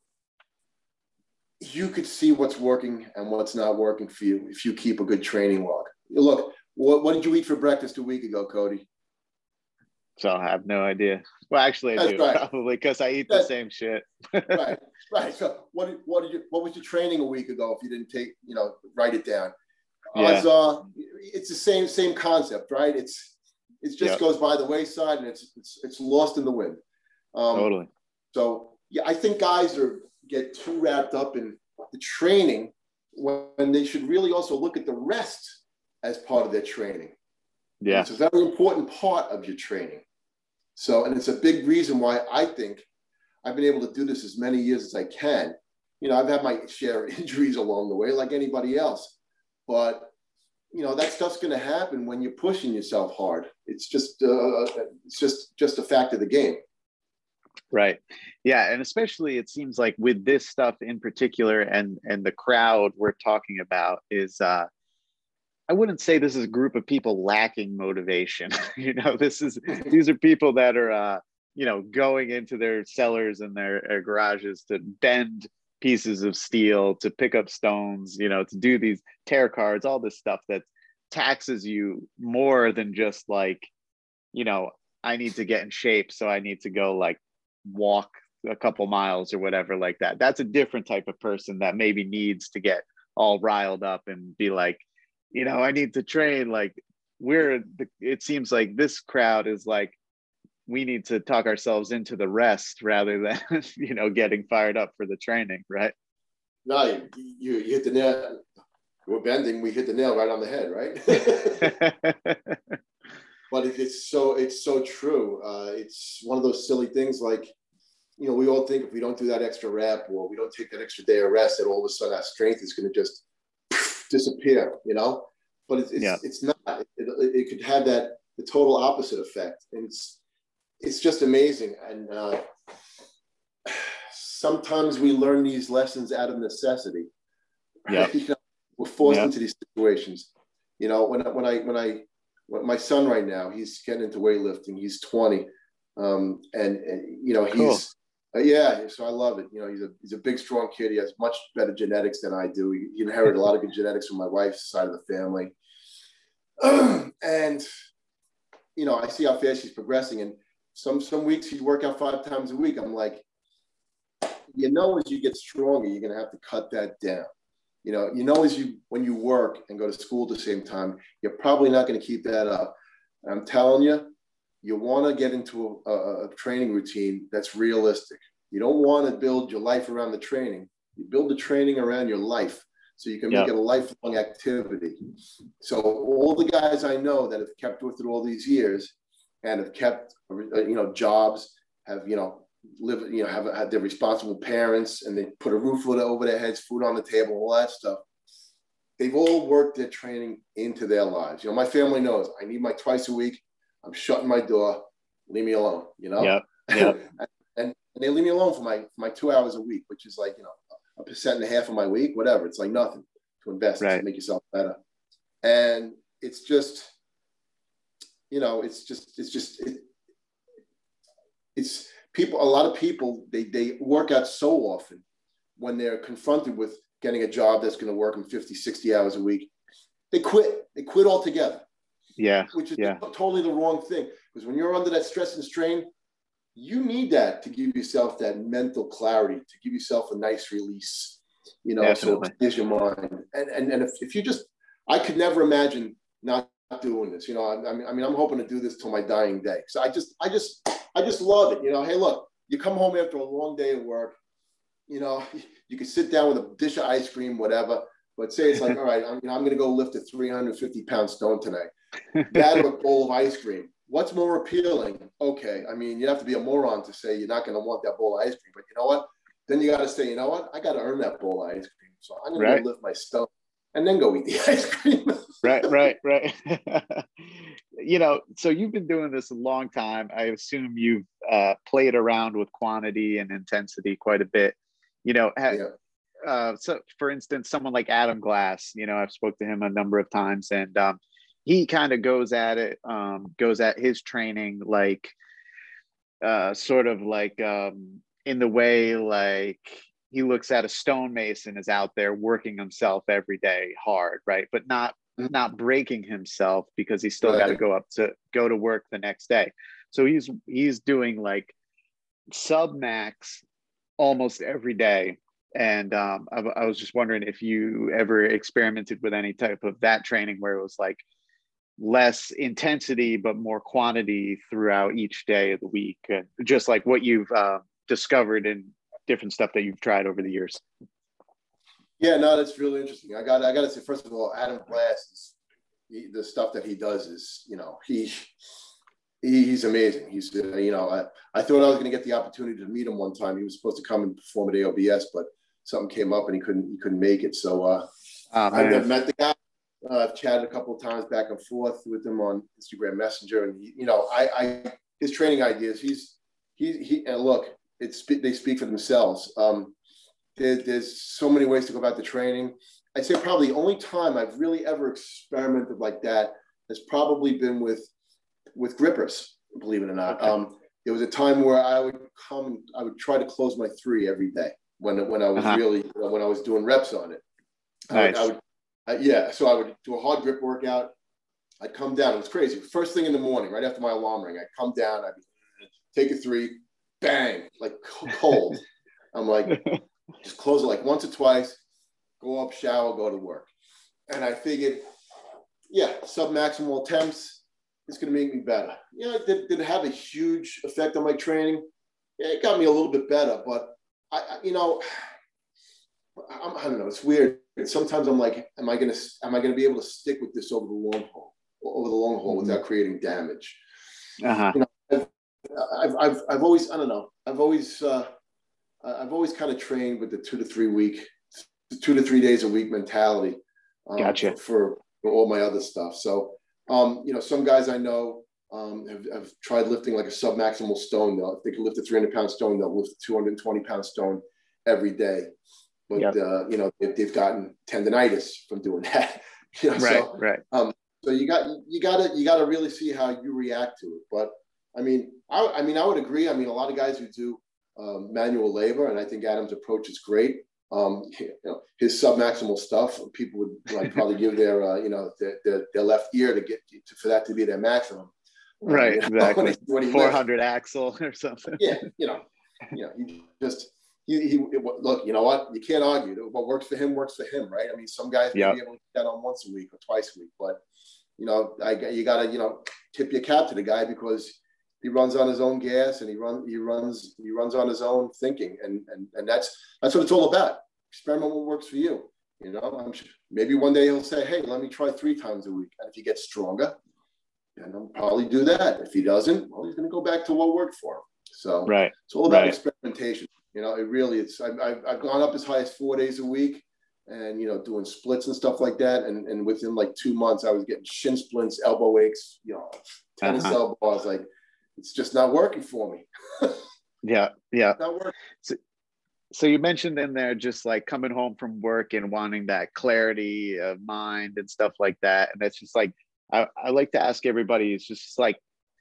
S4: you could see what's working and what's not working for you if you keep a good training log. Look, what, what did you eat for breakfast a week ago, Cody?
S3: So I have no idea. Well, actually, I
S4: That's
S3: do
S4: right.
S3: probably because I eat
S4: That's,
S3: the same shit.
S4: right, right. So what did, what did you what was your training a week ago if you didn't take, you know, write it down?
S3: Yeah.
S4: Uh, it's the same same concept, right? It's it just
S3: yep.
S4: goes by the wayside and it's it's it's lost in the wind. Um,
S3: totally.
S4: So yeah, I think guys are get too wrapped up in the training when they should really also look at the rest as part of their training.
S3: Yeah,
S4: it's a very important part of your training. So, and it's a big reason why I think I've been able to do this as many years as I can. You know, I've had my share of injuries along the way, like anybody else. But, you know, that stuff's going to happen when you're pushing yourself hard. It's just, uh, it's just, just a fact of the game.
S3: Right. Yeah. And especially it seems like with this stuff in particular, and, and the crowd we're talking about is, uh, I wouldn't say this is a group of people lacking motivation. You know, this is, these are people that are, uh, you know, going into their cellars and their, their garages to bend pieces of steel, to pick up stones, you know, to do these tear cards, all this stuff that taxes you more than just like, you know, I need to get in shape, so I need to go like walk a couple miles or whatever like that. That's a different type of person that maybe needs to get all riled up and be like, you know, I need to train. Like we're, the, it seems like this crowd is like, we need to talk ourselves into the rest rather than, you know, getting fired up for the training, right?
S4: No, you, you, you hit the nail. We're bending, we hit the nail right on the head, right? But it, it's so, it's so true. Uh, it's one of those silly things like, you know, we all think if we don't do that extra rep or we don't take that extra day of rest, that all of a sudden our strength is going to just disappear, you know, but it's, it's, yeah. it's not, it, it, it could have that, the total opposite effect. And it's, it's just amazing. And uh, sometimes we learn these lessons out of necessity.
S3: Yeah.
S4: You know, we're forced
S3: yep.
S4: into these situations. You know, when, when I, when I, when my son right now, he's getting into weightlifting, he's twenty. Um, and, and, you know,
S3: cool.
S4: he's, Uh, yeah, so I love it. You know, he's a he's a big, strong kid. He has much better genetics than I do. He, he inherited a lot of good genetics from my wife's side of the family. And you know, I see how fast he's progressing. And some some weeks he'd work out five times a week. I'm like, you know, as you get stronger, you're gonna have to cut that down. You know, you know, as you when you work and go to school at the same time, you're probably not going to keep that up. And I'm telling you, you want to get into a, a, a training routine that's realistic. You don't want to build your life around the training. You build the training around your life so you can make
S3: Yeah.
S4: it a lifelong activity. So all the guys I know that have kept with it all these years and have kept, you know, jobs, have, you know, live, you know, have had their responsible parents, and they put a roof over their heads, food on the table, all that stuff. They've all worked their training into their lives. You know, my family knows I need my twice a week. I'm shutting my door. Leave me alone. You know.
S3: Yeah. Yeah.
S4: and, and they leave me alone for my for my two hours a week, which is like, you know, a percent and a half of my week, whatever. It's like nothing to invest
S3: Right.
S4: to make yourself better. And it's just, you know, it's just it's just it, it's. People, a lot of people, they, they work out so often when they're confronted with getting a job that's going to work them fifty, sixty hours a week. They quit. They quit altogether.
S3: Yeah.
S4: Which is
S3: Yeah.
S4: totally the wrong thing. Because when you're under that stress and strain, you need that to give yourself that mental clarity, to give yourself a nice release, you know,
S3: Definitely.
S4: so it clears your mind. And, and, and if, if you just, I could never imagine not doing this. You know, I, I mean, I mean, I'm hoping to do this till my dying day. So I just, I just, I just love it. You know, hey, look, you come home after a long day of work, you know, you can sit down with a dish of ice cream, whatever, but say it's like, all right, I'm, you know, I'm going to go lift a three hundred fifty pound stone tonight. That or a bowl of ice cream. What's more appealing? Okay. I mean, you have to be a moron to say you're not going to want that bowl of ice cream, but you know what? Then you got to say, you know what? I got to earn that bowl of ice cream. So I'm going
S3: Right.
S4: to go lift my stone and then go eat the ice cream.
S3: Right, right, right. You know, so you've been doing this a long time. I assume you've uh, played around with quantity and intensity quite a bit. You know, ha-
S4: Yeah.
S3: uh, so for instance, someone like Adam Glass, you know, I've spoke to him a number of times, and um, he kind of goes at it, um, goes at his training like uh, sort of like um, in the way like he looks at a stonemason is out there working himself every day hard, right? But not not breaking himself because he's still
S4: Right.
S3: got to go up to go to work the next day. So he's he's doing like sub max almost every day. And um, I, I was just wondering if you ever experimented with any type of that training where it was like less intensity but more quantity throughout each day of the week, and just like what you've uh, discovered in different stuff that you've tried over the years.
S4: Yeah, no, that's really interesting. I got, I got to say, first of all, Adam Glass is he, the stuff that he does is, you know, he, he he's amazing. He's, uh, you know, I, I thought I was going to get the opportunity to meet him one time. He was supposed to come and perform at A O B S, but something came up and he couldn't, he couldn't make it. So uh,
S3: Oh,
S4: I've
S3: man.
S4: met the guy. Uh, I've chatted a couple of times back and forth with him on Instagram Messenger, and he, you know, I, I, his training ideas. He's, he, he, and look, it's they speak for themselves. Um, There, there's so many ways to go about the training. I'd say probably the only time I've really ever experimented like that has probably been with with grippers, believe it or not.
S3: Okay.
S4: Um, there was a time where I would come, I would try to close my three every day when when I was
S3: Uh-huh.
S4: really when I was doing reps on it. I would,
S3: Nice.
S4: I would uh, yeah, so I would do a hard grip workout. I'd come down. It was crazy. First thing in the morning, right after my alarm ring, I'd come down. I'd take a three, bang, like cold. I'm like, just close it like once or twice, go up, shower, go to work. And I figured, yeah, sub-maximal attempts is going to make me better. You know, did, did it have a huge effect on my training? Yeah, it got me a little bit better, but I, I you know, I'm, I don't know, it's weird. Sometimes I'm like, am I going to, am I going to be able to stick with this over the long haul, over the long haul
S3: Mhm.
S4: without creating damage?
S3: Uh-huh.
S4: You know, I've, I've, I've, I've always, I don't know, I've always, uh, I've always kind of trained with the two to three week, two to three days a week mentality. Um,
S3: Gotcha.
S4: For, for all my other stuff. So, um, you know, some guys I know um, have, have tried lifting like a sub-maximal stone. They'll, if they can lift a three hundred pound stone, they'll lift a two hundred twenty pound stone every day. But,
S3: Yep.
S4: uh, you know, they've, they've gotten tendonitis from doing that. You know,
S3: Right,
S4: so,
S3: right.
S4: um, so you got, you got to, you got to really see how you react to it. But I mean, I, I mean, I would agree. I mean, a lot of guys who do um, manual labor, and I think Adam's approach is great. Um, you know, his submaximal stuff, people would like probably give their, uh, you know, their, their, their left ear to get to, for that to be their maximum.
S3: Right,
S4: um, you know,
S3: exactly.
S4: When he,
S3: four hundred axle or something.
S4: Yeah, you know, you know, he just he, he look. You know what? You can't argue. What works for him works for him, right? I mean, some guys may
S3: yep.
S4: be able to get that on once a week or twice a week, but you know, I you gotta you know tip your cap to the guy because he runs on his own gas and he runs he runs he runs on his own thinking, and and and that's that's what it's all about. Experiment what works for you. You know, I'm sure maybe one day he'll say, "Hey, let me try three times a week," and if he gets stronger, and he'll probably do that. If he doesn't, well, he's going to go back to what worked for him. So
S3: right.
S4: it's all about
S3: right.
S4: experimentation. You know, it really, it's, I've, I've, I've gone up as high as four days a week and, you know, doing splits and stuff like that. And, and within like two months, I was getting shin splints, elbow aches, you know, tennis
S3: uh-huh.
S4: elbow. I was like, it's just not working for me.
S3: yeah. Yeah.
S4: Not working.
S3: So, so you mentioned in there just like coming home from work and wanting that clarity of mind and stuff like that. And that's just like, I, I like to ask everybody, it's just like,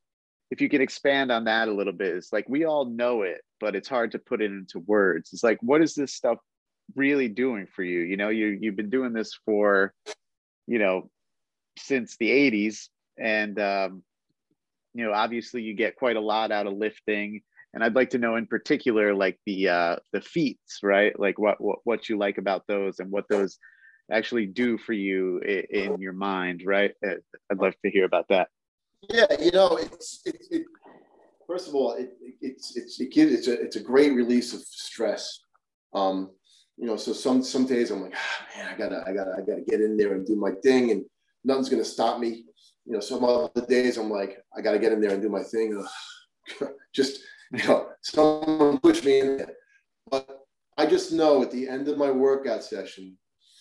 S3: if you could expand on that a little bit. It's like, we all know it, but it's hard to put it into words. It's like, what is this stuff really doing for you? You know, you, you've been doing this for, you know, since the eighties. And, um, you know, obviously you get quite a lot out of lifting. And I'd like to know in particular, like the, uh, the feats, right? Like what, what, what you like about those and what those actually do for you in, in your mind, right? I'd love to hear about that.
S4: Yeah, you know, it's it, it first of all, it, it it's it's it gives it's a it's a great release of stress. Um, you know, so some some days I'm like, ah, man, I gotta I gotta I gotta get in there and do my thing, and nothing's gonna stop me. You know, some other days I'm like, I gotta get in there and do my thing. Ugh. Just you know, someone push me in there. But I just know at the end of my workout session,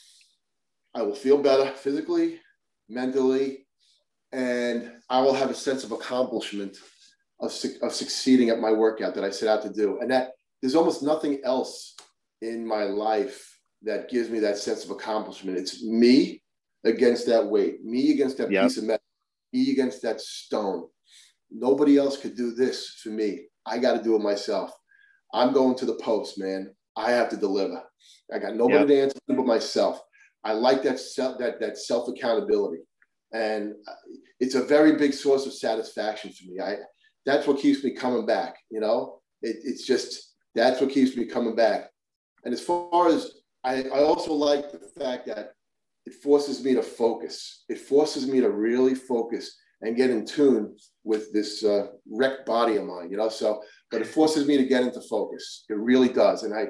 S4: I will feel better physically, mentally, and I will have a sense of accomplishment of, of succeeding at my workout that I set out to do. And that there's almost nothing else in my life that gives me that sense of accomplishment. It's me against that weight, me against that yep. piece of metal, me against that stone. Nobody else could do this for me. I got to do it myself. I'm going to the post, man. I have to deliver. I got nobody yep. to answer to but myself. I like that self, that, that self-accountability. And it's a very big source of satisfaction for me. I, that's what keeps me coming back. You know, it, it's just, that's what keeps me coming back. And as far as, I, I also like the fact that it forces me to focus. It forces me to really focus and get in tune with this uh, wrecked body of mine, you know? So, but it forces me to get into focus. It really does. And I,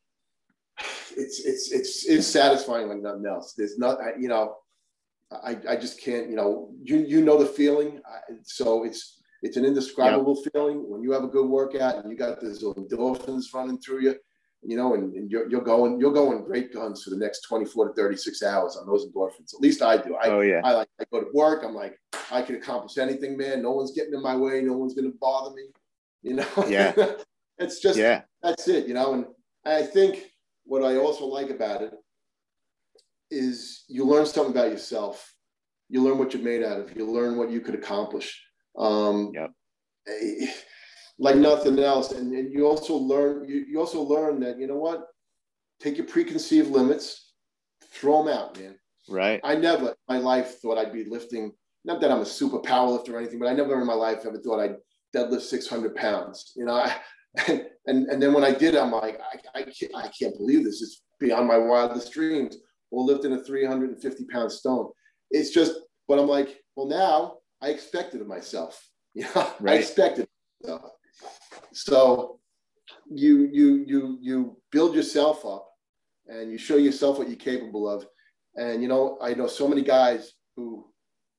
S4: it's, it's, it's, it's satisfying like nothing else. There's not, you know, I, I just can't, you know, you, you know, the feeling. I, so it's, it's an indescribable yep. feeling when you have a good workout and you got those endorphins running through you, you know, and, and you're, you're going, you're going great guns for the next twenty-four to thirty-six hours on those endorphins. At least I do. I,
S3: oh, yeah.
S4: I like, I go to work. I'm like, I can accomplish anything, man. No one's getting in my way. No one's going to bother me. You know,
S3: yeah,
S4: it's just,
S3: yeah.
S4: that's it, you know? And I think what I also like about it is you learn something about yourself. You learn what you're made out of. You learn what you could accomplish. Um,
S3: yep.
S4: Like nothing else. And, and you also learn, you, you also learn that, you know what, take your preconceived limits, throw them out, man.
S3: Right.
S4: I never in my life thought I'd be lifting, not that I'm a super power lifter or anything, but I never in my life ever thought I'd deadlift six hundred pounds, you know? I, and, and, and then when I did, I'm like, I, I, can't, I can't believe this. It's beyond my wildest dreams. Or lifting a three hundred fifty pound stone. It's just, but I'm like, well, now I expected of myself. You know, right. I expected it. So you, you, you, you build yourself up and you show yourself what you're capable of. And, you know, I know so many guys who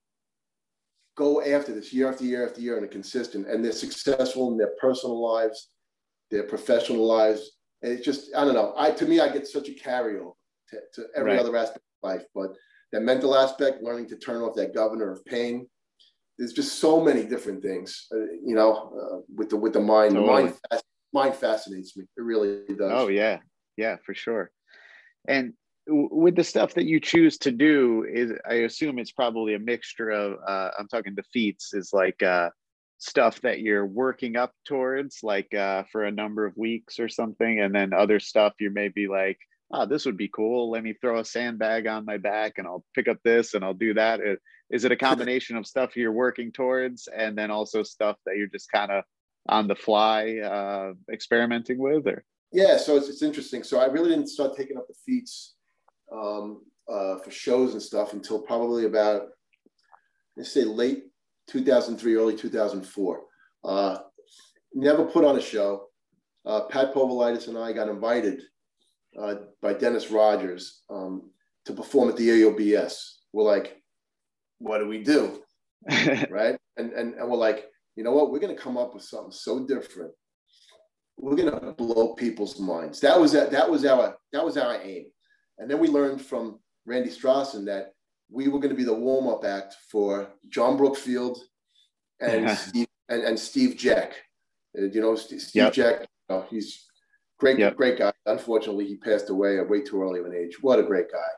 S4: go after this year after year after year and are consistent, and they're successful in their personal lives, their professional lives. And it's just, I don't know. I, to me, I get such a carryover to, to every right. other aspect of life, but that mental aspect, learning to turn off that governor of pain. There's just so many different things, uh, you know, uh, with the, with the mind, totally. the mind, fasc- mind fascinates me. It really does.
S3: Oh yeah. Yeah, for sure. And w- with the stuff that you choose to do is, I assume it's probably a mixture of, uh, I'm talking the feats is like, uh, stuff that you're working up towards, like uh, for a number of weeks or something, and then other stuff you're maybe like, oh, this would be cool. Let me throw a sandbag on my back and I'll pick up this and I'll do that. It, is it a combination of stuff you're working towards and then also stuff that you're just kind of on the fly uh, experimenting with? Or
S4: yeah, so it's, it's interesting. So I really didn't start taking up the feats um, uh, for shows and stuff until probably about, let's say, late two thousand three, early two thousand four. Uh, never put on a show. Uh, Pat Povolitis and I got invited uh, by Dennis Rogers um, to perform at the A O B S. We're like, what do we do? Right? And, and, and we're like, you know what? We're going to come up with something so different. We're going to blow people's minds. That was that. That was our. That was our aim. And then we learned from Randy Strassen that we were going to be the warm-up act for John Brookfield and
S3: Yeah.
S4: Steve and, and Steve Jack. Uh, you know, Steve, Steve
S3: Yep.
S4: Jack. You know, he's great,
S3: Yep.
S4: great guy. Unfortunately, he passed away at way too early of an age. What a great guy.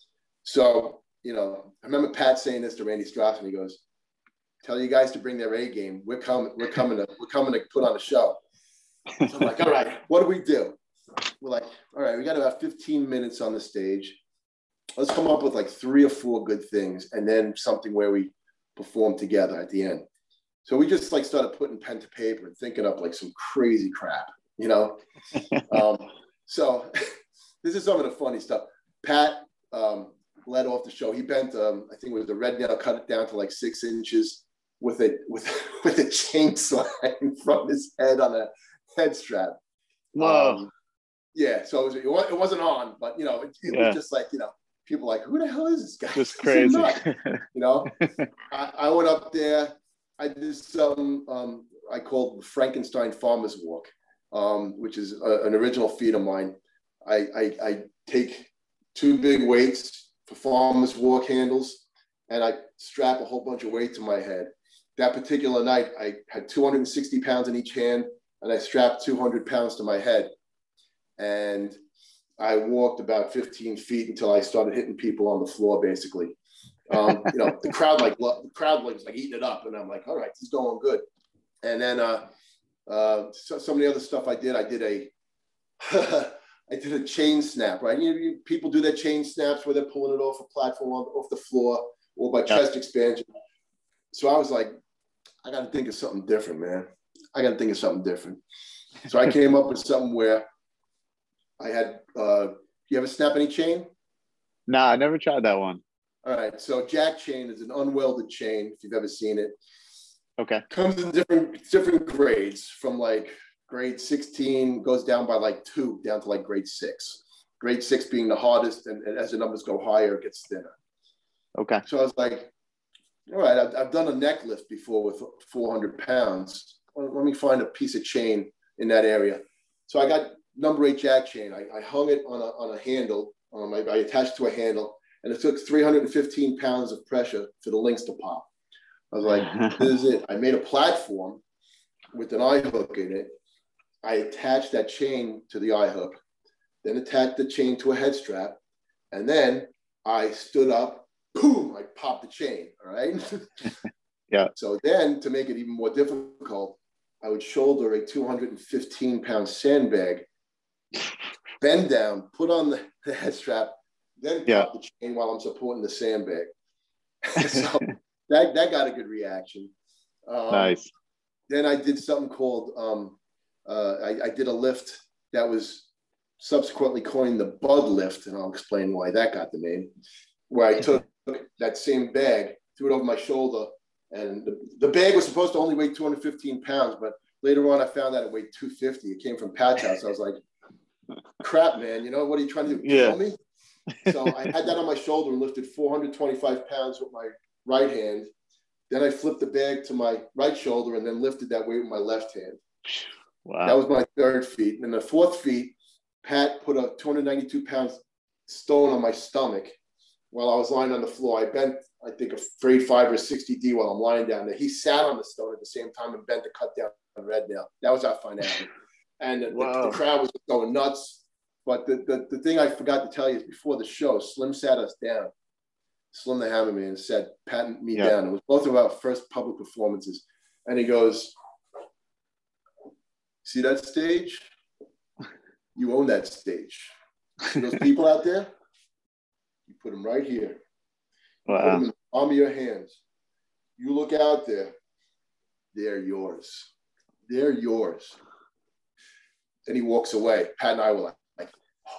S4: So, you know, I remember Pat saying this to Randy Strassen. He goes, "Tell you guys to bring their A game. We're coming. We're coming to. We're coming to put on a show." So I'm like, "All right, what do we do?" We're like, "All right, we got about fifteen minutes on the stage. Let's come up with like three or four good things, and then something where we perform together at the end." So we just like started putting pen to paper and thinking up like some crazy crap, you know. um, so this is some of the funny stuff. Pat um, led off the show. He bent, um, I think it was the red nail, cut it down to like six inches with a with with a chainsaw from his head on a head strap.
S3: Whoa.
S4: Um, yeah, so it, was, it, wa- it wasn't on, but you know, it, it
S3: Yeah.
S4: was just like, you know, people like, who the hell is this guy?
S3: Just
S4: He's a
S3: crazy.
S4: nut, you know. I, I went up there. I did some um, I called the Frankenstein Farmer's Walk, um, which is a, an original feat of mine. I, I, I take two big weights for Farmer's Walk handles, and I strap a whole bunch of weight to my head. That particular night, I had two hundred sixty pounds in each hand, and I strapped two hundred pounds to my head. And I walked about fifteen feet until I started hitting people on the floor, basically. Um, you know, the crowd like lo- the crowd was like eating it up, and I'm like, all right, this is going good. And then uh, uh, so, some of the other stuff I did, I did a, I did a chain snap, right? You, you, people do their chain snaps where they're pulling it off a platform, off the floor, or by chest expansion. So I was like, I got to think of something different, man. I got to think of something different. So I came up with something where I had, uh, you ever snap any chain?
S3: Nah, I never tried that one.
S4: All right, so jack chain is an unwelded chain, if you've ever seen it.
S3: Okay.
S4: Comes in different different grades, from like grade sixteen, goes down by like two, down to like grade six. Grade six being the hardest, and, and as the numbers go higher, it gets thinner.
S3: Okay.
S4: So I was like, all right, I've, I've done a neck lift before with four hundred pounds. Well, let me find a piece of chain in that area. So I got number eight jack chain. I, I hung it on a, on a handle. Um, I, I attached to a handle. And it took three hundred fifteen pounds of pressure for the links to pop. I was like, this is it. I made a platform with an eye hook in it. I attached that chain to the eye hook, then attached the chain to a head strap. And then I stood up, boom, I popped the chain, all right?
S3: Yeah.
S4: So then to make it even more difficult, I would shoulder a two hundred fifteen pound sandbag, bend down, put on the, the head strap, then pop
S3: Yeah.
S4: the chain while I'm supporting the sandbag. So that, that got a good reaction. Um,
S3: Nice.
S4: Then I did something called, um, uh, I, I did a lift that was subsequently coined the Bud lift, and I'll explain why that got the name, where I took that same bag, threw it over my shoulder, and the, the bag was supposed to only weigh two hundred fifteen pounds, but later on I found out it weighed two hundred fifty. It came from Pat's house. I was like, crap, man, you know, what are you trying to do?
S3: Yeah.
S4: Kill me? So I had that on my shoulder and lifted four hundred twenty-five pounds with my right hand. Then I flipped the bag to my right shoulder and then lifted that weight with my left hand.
S3: Wow.
S4: That was my third feat. And then the fourth feat, Pat put a two hundred ninety-two pound stone on my stomach while I was lying on the floor. I bent, I think, a grade five or sixty D while I'm lying down there. He sat on the stone at the same time and bent to cut down the red nail. That was our finale. And the, the, the crowd was going nuts. But the, the, the thing I forgot to tell you is before the show, Slim sat us down. Slim the Hammerman said, pat me
S3: Yeah.
S4: down. It was both of our first public performances. And he goes, see that stage? You own that stage. See those people out there? You put them right here. You
S3: Wow.
S4: put them in the palm of your hands. You look out there. They're yours. They're yours. Then he walks away. Pat and I were like,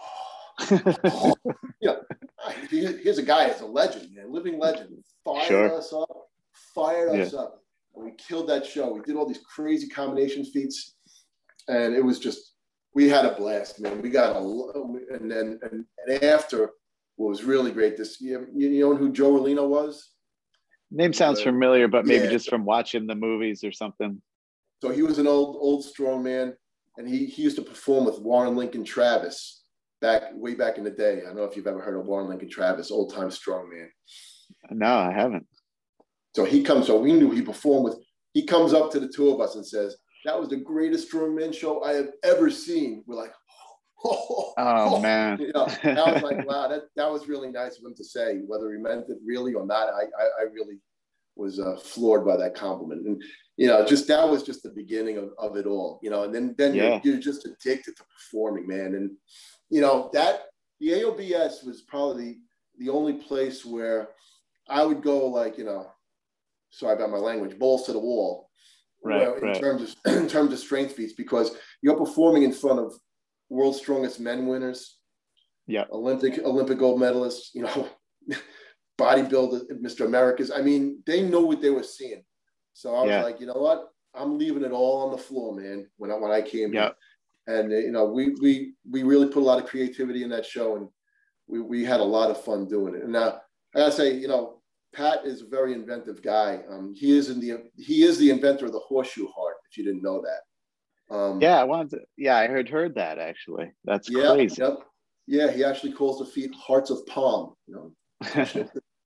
S4: oh. You know, here's a guy that's a legend, man, living legend. Fired
S3: Sure.
S4: us up, fired us
S3: Yeah.
S4: up. And we killed that show. We did all these crazy combination feats. And it was just, we had a blast, man. We got a, and then, and, and after, what was really great this year, you know who Joe Orlino was?
S3: Name sounds
S4: Uh,
S3: familiar, but maybe
S4: yeah.
S3: just from watching the movies or something.
S4: So he was an old, old strong man, and he, he used to perform with Warren Lincoln Travis back, way back in the day. I don't know if you've ever heard of Warren Lincoln Travis, old time strong man.
S3: No, I haven't.
S4: So he comes, so we knew he performed with, he comes up to the two of us and says, that was the greatest strongman show I have ever seen. We're like, oh,
S3: Oh, man.
S4: You know, and I was like, wow, that, that was really nice of him to say. Whether he meant it really or not, I, I, I really was uh, floored by that compliment. And, you know, just that was just the beginning of, of it all, you know, and then, then
S3: Yeah.
S4: you're, you're just addicted to performing, man. And, you know, that the A O B S was probably the, the only place where I would go, like, you know, sorry about my language, balls to the wall.
S3: Right,
S4: Well, in
S3: right.
S4: terms of in terms of strength feats, because you're performing in front of world's strongest men winners,
S3: Yeah.
S4: Olympic Olympic gold medalists, you know, bodybuilder, Mister Americas. I mean, they know what they were seeing. So I was
S3: Yeah.
S4: like, you know what? I'm leaving it all on the floor, man. When I when I came
S3: Yeah.
S4: here, and uh, you know, we we we really put a lot of creativity in that show, and we we had a lot of fun doing it. And now I gotta say, you know, Pat is a very inventive guy. Um, he is in the he is the inventor of the horseshoe heart. If you didn't know that. Um,
S3: Yeah, I wanted to, yeah, I heard heard that actually. That's
S4: yeah,
S3: crazy.
S4: Yep. Yeah, he actually calls the feet hearts of palm. You know.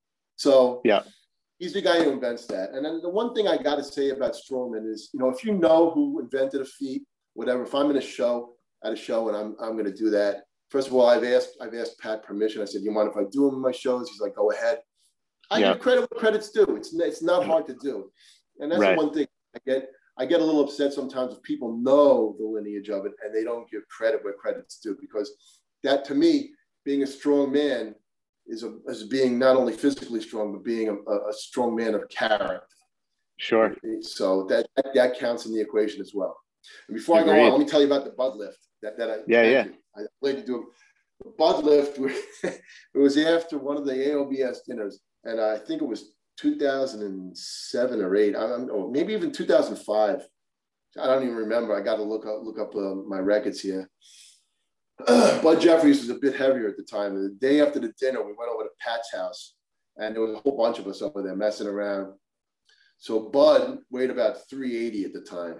S4: So
S3: Yeah.
S4: he's the guy who invents that. And then the one thing I got to say about strongman is, you know, if you know who invented a feat, whatever. If I'm in a show at a show and I'm I'm going to do that. First of all, I've asked I've asked Pat permission. I said, you mind if I do them in my shows? He's like, go ahead. I
S3: Yeah.
S4: give credit what credit's due. It's it's not hard to do, and that's
S3: Right.
S4: the one thing I get. I get a little upset sometimes if people know the lineage of it and they don't give credit where credit's due, because that, to me, being a strong man is a is being not only physically strong but being a, a strong man of character.
S3: Sure.
S4: So that that counts in the equation as well. And before I go
S3: Agreed.
S4: on, let me tell you about the Bud lift. That that I
S3: Yeah,
S4: thank
S3: yeah.
S4: you. I played to do it. The Bud lift. It was after one of the A O B S dinners, and I think it was two thousand seven or eight. I don't know, maybe even two thousand five. I don't even remember. I got to look up look up uh, my records here. Bud Jeffries was a bit heavier at the time. And the day after the dinner, we went over to Pat's house, and there was a whole bunch of us over there messing around. So Bud weighed about three eighty at the time,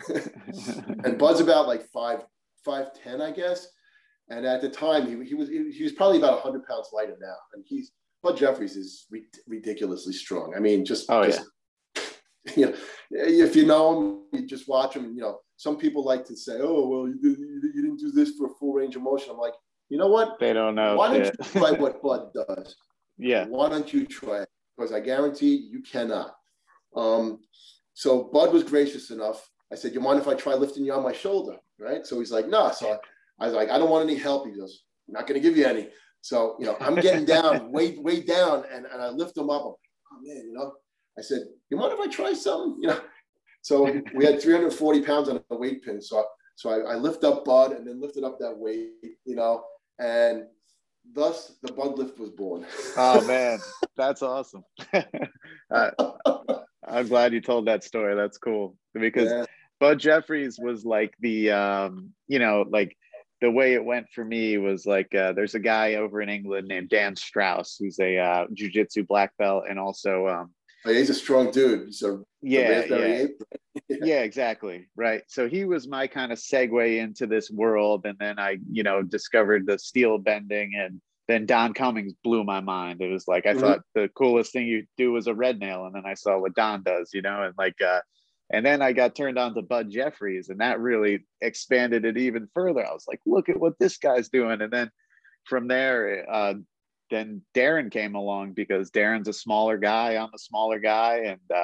S4: and Bud's about like five five ten, I guess. And at the time, he, he was he was probably about one hundred pounds lighter now. And he's Bud Jeffries is re- ridiculously strong. I mean, just,
S3: Oh,
S4: just you know, if you know him, you just watch him. And, you know, some people like to say, "Oh, well, you, you, you didn't do this for full range of motion." I'm like, you know what?
S3: They don't know.
S4: Why don't
S3: shit.
S4: you try what Bud does?
S3: Yeah.
S4: Why don't you try it? Because I guarantee you cannot. Um, so Bud was gracious enough. I said, "You mind if I try lifting you on my shoulder?" Right? So he's like, "No." So I was like, "I don't want any help." He goes, "I'm not going to give you any." So, you know, I'm getting down, way, way down, and, and I lift him up. I'm, oh, man, you know, I said, "You mind if I try something?" You know, so we had three hundred forty pounds on a weight pin. So, so I, I lift up Bud and then lifted up that weight, you know, and thus the Bud lift was born.
S3: Oh, man, that's awesome. uh, I'm glad you told that story. That's cool, because
S4: Yeah.
S3: Bud Jeffries was like the, um, you know, like the way it went for me was like, uh, there's a guy over in England named Dan Strauss, who's a uh, jiu-jitsu black belt, and also, um,
S4: Oh, he's a strong dude. He's a
S3: yeah,
S4: raspberry
S3: yeah.
S4: ape.
S3: Yeah, exactly. Right. So he was my kind of segue into this world. And then I, you know, discovered the steel bending, and then Don Cummings blew my mind. It was like, I
S4: Mhm.
S3: thought the coolest thing you do was a red nail. And then I saw what Don does, you know, and like, uh, and then I got turned on to Bud Jeffries, and that really expanded it even further. I was like, look at what this guy's doing. And then from there, uh, then Darren came along, because Darren's a smaller guy. I'm a smaller guy. And, uh,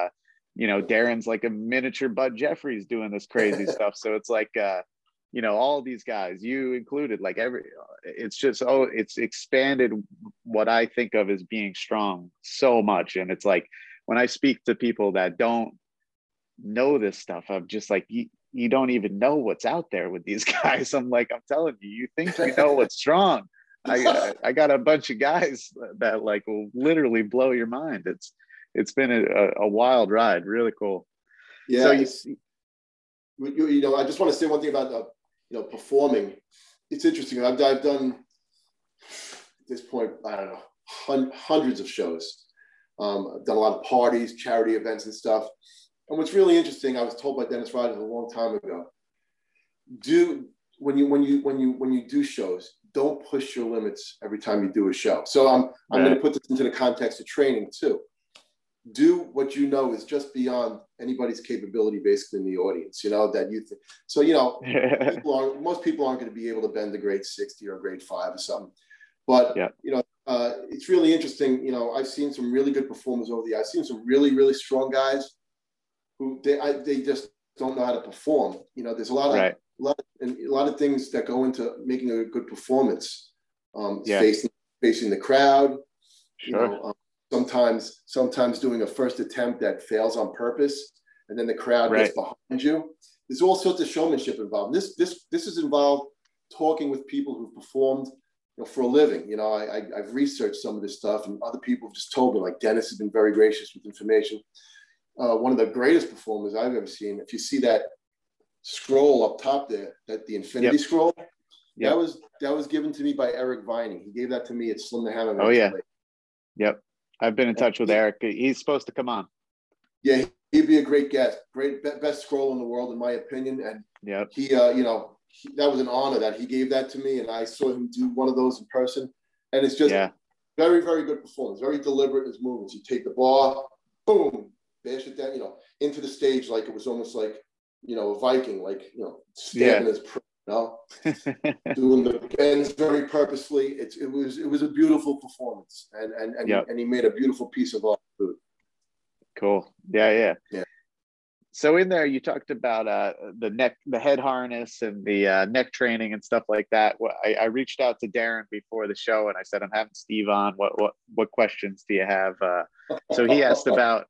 S3: you know, Darren's like a miniature Bud Jeffries doing this crazy stuff. So it's like, uh, you know, all these guys, you included, like every, it's just, oh, it's expanded what I think of as being strong so much. And it's like, when I speak to people that don't know this stuff, I'm just like, you, you don't even know what's out there with these guys. I'm like, I'm telling you, you think you know what's strong. I I got a bunch of guys that like will literally blow your mind. It's it's been a, a wild ride, really cool.
S4: Yeah.
S3: So you,
S4: you, you know, I just want to say one thing about uh, you know, performing. It's interesting. I've I've done at this point, I don't know, hun- hundreds of shows. Um, I've done a lot of parties, charity events, and stuff. And what's really interesting, I was told by Dennis Rodman a long time ago, do when you when you when you when you do shows, don't push your limits every time you do a show. So I'm I'm
S3: right.
S4: going to put this into the context of training too. Do what you know is just beyond anybody's capability, basically in the audience. You know that you. Th- so you know, people are, most people aren't going to be able to bend a grade sixty or a grade five or something. But
S3: yeah.
S4: you know, uh, it's really interesting. You know, I've seen some really good performers over the years. I've seen some really really strong guys who they I, they just don't know how to perform. You know, there's a lot of
S3: right.
S4: a lot of, and a lot of things that go into making a good performance. Um,
S3: yeah.
S4: Facing facing the crowd.
S3: Sure.
S4: You know, um, sometimes sometimes doing a first attempt that fails on purpose, and then the crowd
S3: right.
S4: gets behind you. There's all sorts of showmanship involved. This this this is involved talking with people who've performed, you know, for a living. You know, I, I I've researched some of this stuff, and other people have just told me. Like Dennis has been very gracious with information. Uh, one of the greatest performers I've ever seen. If you see that scroll up top there, that the infinity
S3: yep.
S4: scroll,
S3: yep.
S4: that was that was given to me by Eric Vining. He gave that to me at Slim the Hammer.
S3: Oh yeah.
S4: Play.
S3: Yep. I've been in touch with Eric. He's supposed to come on.
S4: Yeah, he'd be a great guest. Great, best scroll in the world, in my opinion. And
S3: yep.
S4: he, uh, you know, he, that was an honor that he gave that to me, and I saw him do one of those in person. And it's just
S3: yeah.
S4: very, very good performance. Very deliberate in his movements. You take the bar, boom, bash it down, you know, into the stage like it was almost like, you know, a Viking, like, you know, standing
S3: yeah.
S4: as pro, you know, doing the bends very purposefully. It's it was it was a beautiful performance, and and and,
S3: yep.
S4: he, and he made a beautiful piece of art. Food.
S3: Cool. Yeah, yeah,
S4: yeah.
S3: So in there, you talked about uh, the neck, the head harness, and the uh, neck training and stuff like that. I, I reached out to Darren before the show, and I said, "I'm having Steve on. What what what questions do you have?" Uh, so he asked about.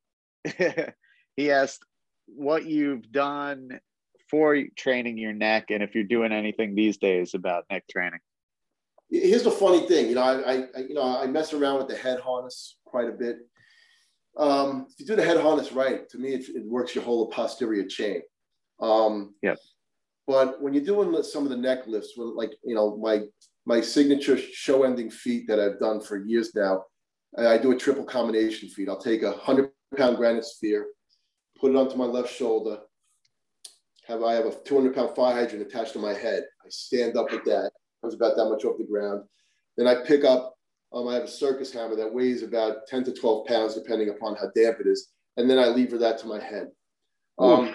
S3: he asked what you've done for training your neck, and if you're doing anything these days about neck training.
S4: Here's the funny thing, you know, I, I you know I mess around with the head harness quite a bit. Um, if you do the head harness right, to me, it, it works your whole posterior chain. Um,
S3: yeah.
S4: But when you're doing some of the neck lifts, when, like, you know, my my signature show-ending feat that I've done for years now, I do a triple combination feat. I'll take a hundred pound granite sphere, put it onto my left shoulder. Have I have a two hundred pound fire hydrant attached to my head. I stand up with that. I was about that much off the ground. Then I pick up. Um, I have a circus hammer that weighs about ten to twelve pounds, depending upon how damp it is. And then I lever that to my head. Um,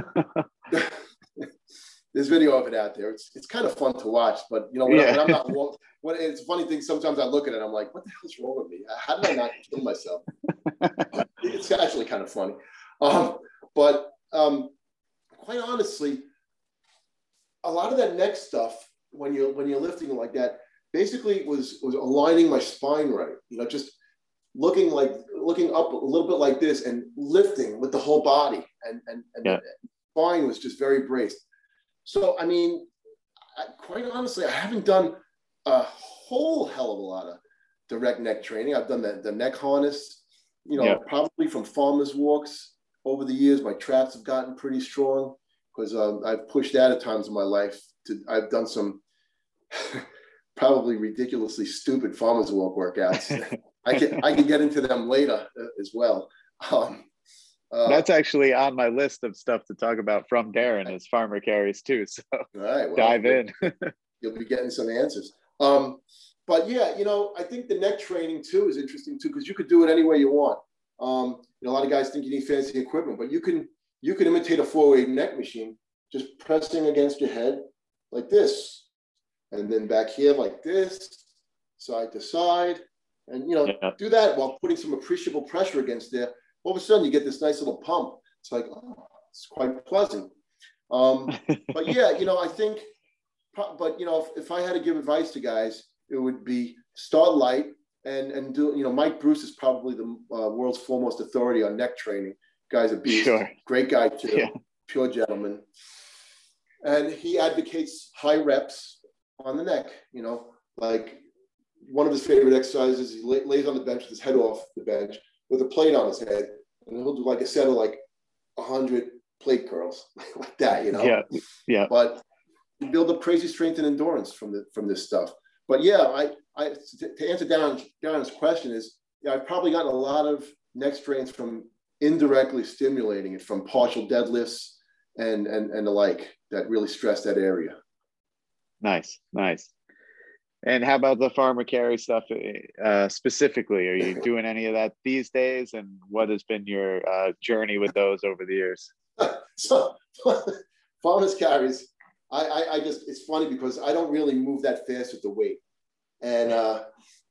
S4: there's video of it out there. It's it's kind of fun to watch, but you know, when,
S3: yeah.
S4: I, when I'm not, when it's a funny thing, sometimes I look at it, I'm like, what the hell's wrong with me? How did I not kill myself? It's actually kind of funny. Um, but um, quite honestly, a lot of that neck stuff, when you're, when you're lifting like that, basically was was aligning my spine right, you know, just looking like looking up a little bit like this and lifting with the whole body, and and, and
S3: yeah.
S4: the spine was just very braced. So I mean, I, quite honestly, I haven't done a whole hell of a lot of direct neck training. I've done the, the neck harness, you know, yeah. probably from farmers walks over the years. My traps have gotten pretty strong because um, I've pushed that at times in my life. To I've done some. Probably ridiculously stupid farmers walk workouts. I can I can get into them later as well. Um, uh,
S3: That's actually on my list of stuff to talk about from Darren is farmer carries too. So
S4: all right, well,
S3: dive in.
S4: You'll be getting some answers. Um, but yeah, you know, I think the neck training too is interesting too, because you could do it any way you want. Um, you know, a lot of guys think you need fancy equipment, but you can you can imitate a four-way neck machine just pressing against your head like this. And then back here like this, side to side. And, you know, yeah. do that while putting some appreciable pressure against there. all of a sudden you get this nice little pump. It's like, oh, it's quite pleasant. Um, but yeah, you know, I think, but you know, if, if I had to give advice to guys, it would be start light and and do. You know, Mike Bruce is probably the uh, world's foremost authority on neck training. Guy's a beast,
S3: Sure.
S4: Great guy too,
S3: Yeah.
S4: Pure gentleman, and he advocates high reps on the neck. You know, like one of his favorite exercises, he lay, lays on the bench with his head off the bench with a plate on his head, and he'll do like a set of like a hundred plate curls like that. You know,
S3: Yeah, yeah.
S4: But you build up crazy strength and endurance from the from this stuff. But yeah, I I to, to answer Darren, Darren's question is, yeah, I've probably gotten a lot of neck strains from indirectly stimulating it from partial deadlifts and and and the like that really stress that area.
S3: Nice, nice. And how about the farmer carry stuff uh, specifically? Are you doing any of that these days? And what has been your uh, journey with those over the years?
S4: So farmers carries, I, I I just it's funny because I don't really move that fast with the weight. And uh,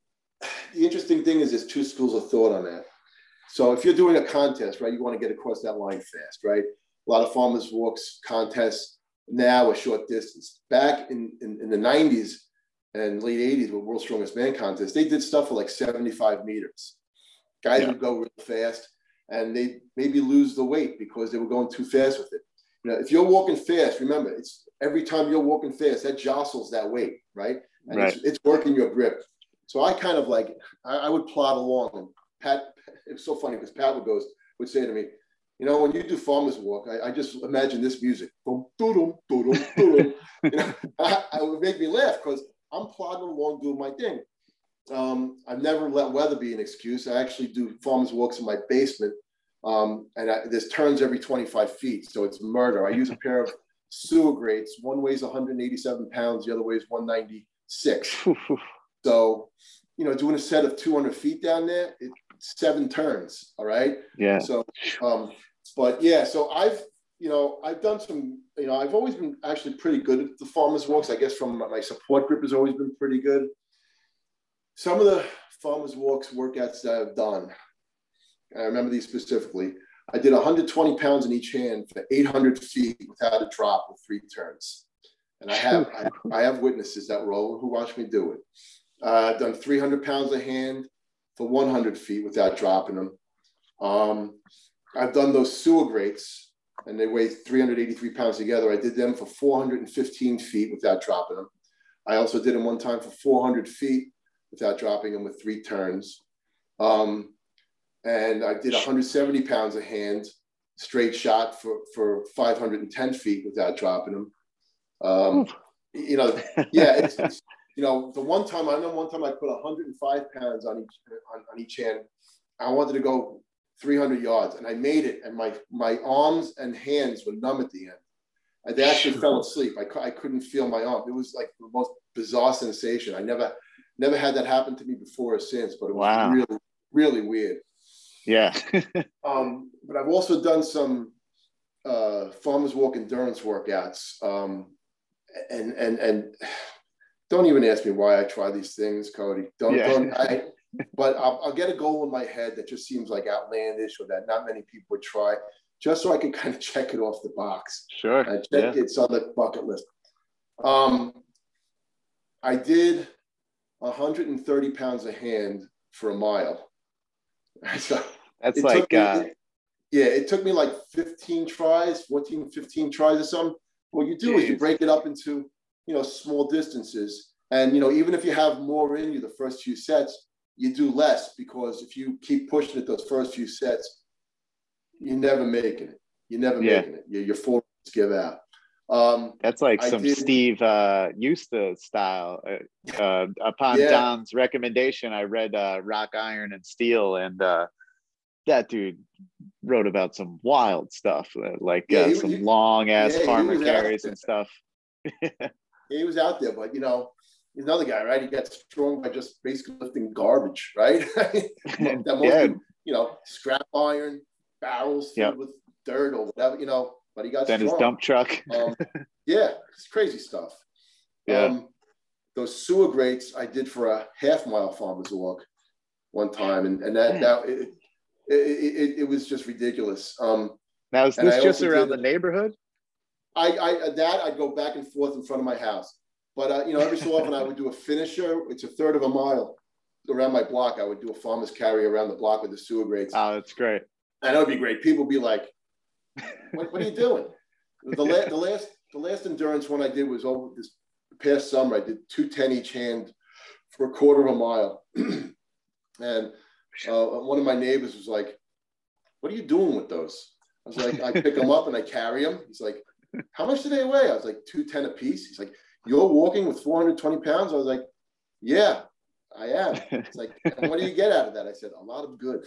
S4: the interesting thing is there's two schools of thought on that. So if you're doing a contest, right, you want to get across that line fast, right? A lot of farmers walks contests now a short distance. Back in, in, in the nineties and late eighties with World's Strongest Man contest, they did stuff for like seventy-five meters. Guys yeah. would go real fast and they maybe lose the weight because they were going too fast with it. You know, if you're walking fast, remember, it's every time you're walking fast, that jostles that weight, right? And right. It's, it's working your grip. So I kind of like, I, I would plod along, and Pat, it's so funny because Pat would goes, would say to me, you know, when you do farmer's walk, I, I just imagine this music. Boom, doo-dum, doo-dum, doo-dum. You know, I, I would make me laugh because I'm plodding along doing my thing. Um, I've never let weather be an excuse. I actually do farmer's walks in my basement. Um, and I, there's turns every twenty-five feet. So it's murder. I use a pair of sewer grates. One weighs one hundred eighty-seven pounds. The other weighs one ninety-six. So, you know, doing a set of two hundred feet down there, it's seven turns. All right.
S3: Yeah.
S4: So, um, but yeah, so I've, you know, I've done some, you know, I've always been actually pretty good at the farmer's walks. I guess from my support group has always been pretty good. Some of the farmer's walks workouts that I've done, I remember these specifically. I did one hundred twenty pounds in each hand for eight hundred feet without a drop with three turns. And I have, I, I have witnesses that roll who watch me do it. Uh, I've done three hundred pounds a hand for one hundred feet without dropping them. Um, I've done those sewer grates and they weigh three hundred eighty-three pounds together. I did them for four hundred fifteen feet without dropping them. I also did them one time for four hundred feet without dropping them with three turns. Um, and I did one hundred seventy pounds a hand straight shot for, for five hundred ten feet without dropping them. Um, you know, yeah, it's, it's, you know, the one time, I know one time I put one hundred five pounds on each, on, on each hand. I wanted to go three hundred yards and I made it. And my, my arms and hands were numb at the end. I actually fell asleep. I, I couldn't feel my arm. It was like the most bizarre sensation. I never, never had that happen to me before or since, but it was wow. really, really weird.
S3: Yeah.
S4: um, but I've also done some uh, farmer's walk endurance workouts. Um, and, and, and don't even ask me why I try these things, Cody. Don't, yeah. don't, I, but I'll, I'll get a goal in my head that just seems like outlandish or that not many people would try, just so I can kind of check it off the box.
S3: Sure.
S4: I check yeah. It's on the bucket list. Um, I did one hundred thirty pounds a hand for a mile. So
S3: that's like,
S4: me,
S3: uh,
S4: it, yeah, it took me like fifteen tries, fourteen, fifteen tries or something. What you do geez. is you break it up into, you know, small distances. And, you know, even if you have more in you the first few sets, you do less because if you keep pushing it those first few sets, you're never making it. You're never yeah. making it. Your, your forms give out. Um,
S3: That's like
S4: I
S3: some
S4: did,
S3: Steve uh, Eusta style. Uh, uh, upon yeah. Don's recommendation, I read uh, Rock, Iron, and Steel, and uh, that dude wrote about some wild stuff, like yeah, uh, he, some he, long ass yeah, farmer carries and stuff.
S4: He was out there, but you know, he's another guy, right? He got strong by just basically lifting garbage, right? that most yeah. people, you know, scrap iron, barrels filled yep. with dirt or whatever, you know, but he got
S3: then
S4: strong.
S3: His dump truck.
S4: um, yeah, it's crazy stuff.
S3: Yeah.
S4: Um, those sewer grates I did for a half mile farmer's walk one time, and, and that, that it, it, it, it was just ridiculous. Um,
S3: now, is this just around the neighborhood?
S4: I, I, that I'd go back and forth in front of my house. But, uh, you know, every so often I would do a finisher. It's a third of a mile around my block. I would do a farmer's carry around the block with the sewer grates.
S3: Oh, that's great.
S4: And that would be great. People would be like, what, what are you doing? The, la- the last the last endurance one I did was over this past summer. I did two ten each hand for a quarter of a mile. And uh, one of my neighbors was like, what are you doing with those? I was like, I pick them up and I carry them. He's like, how much do they weigh? I was like, two ten a piece. He's like, you're walking with four hundred twenty pounds? I was like, yeah, I am. It's like, and what do you get out of that? I said, a lot of good.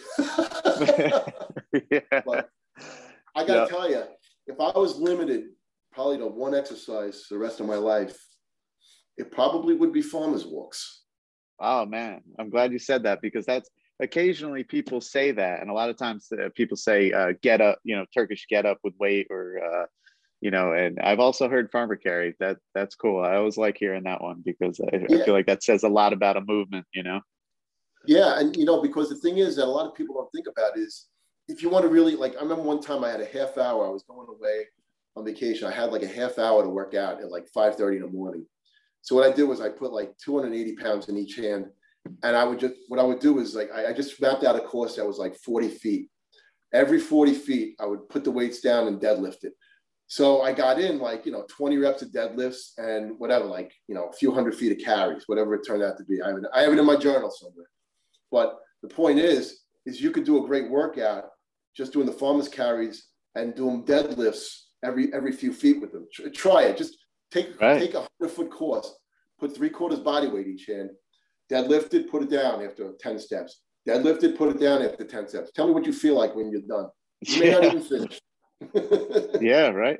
S3: Yeah.
S4: But I got to
S3: Yep.
S4: tell you, if I was limited probably to one exercise the rest of my life, it probably would be farmers walks.
S3: Oh man, I'm glad you said that, because that's occasionally people say that, and a lot of times uh, people say uh, get up, you know, Turkish get up with weight, or uh, you know. And I've also heard farmer carry. That that's cool. I always like hearing that one, because I,
S4: Yeah.
S3: I feel like that says a lot about a movement, you know.
S4: Yeah, and you know, because the thing is that a lot of people don't think about is, if you want to really, like, I remember one time I had a half hour. I was going away on vacation. I had like a half hour to work out at like five thirty in the morning. So what I did was I put like two hundred eighty pounds in each hand. And I would just, what I would do is like, I, I just mapped out a course that was like forty feet. Every forty feet, I would put the weights down and deadlift it. So I got in like, you know, twenty reps of deadlifts and whatever, like, you know, a few hundred feet of carries, whatever it turned out to be. I have it, I have it in my journal somewhere. But the point is, is you could do a great workout just doing the farmer's carries and doing deadlifts every every few feet with them. Try it. Just take
S3: Right.
S4: take a hundred foot course, put three quarters body weight each hand, deadlift it, put it down after ten steps. Deadlift it, put it down after ten steps. Tell me what you feel like when you're done. You may
S3: Yeah.
S4: not even finish.
S3: Yeah, right.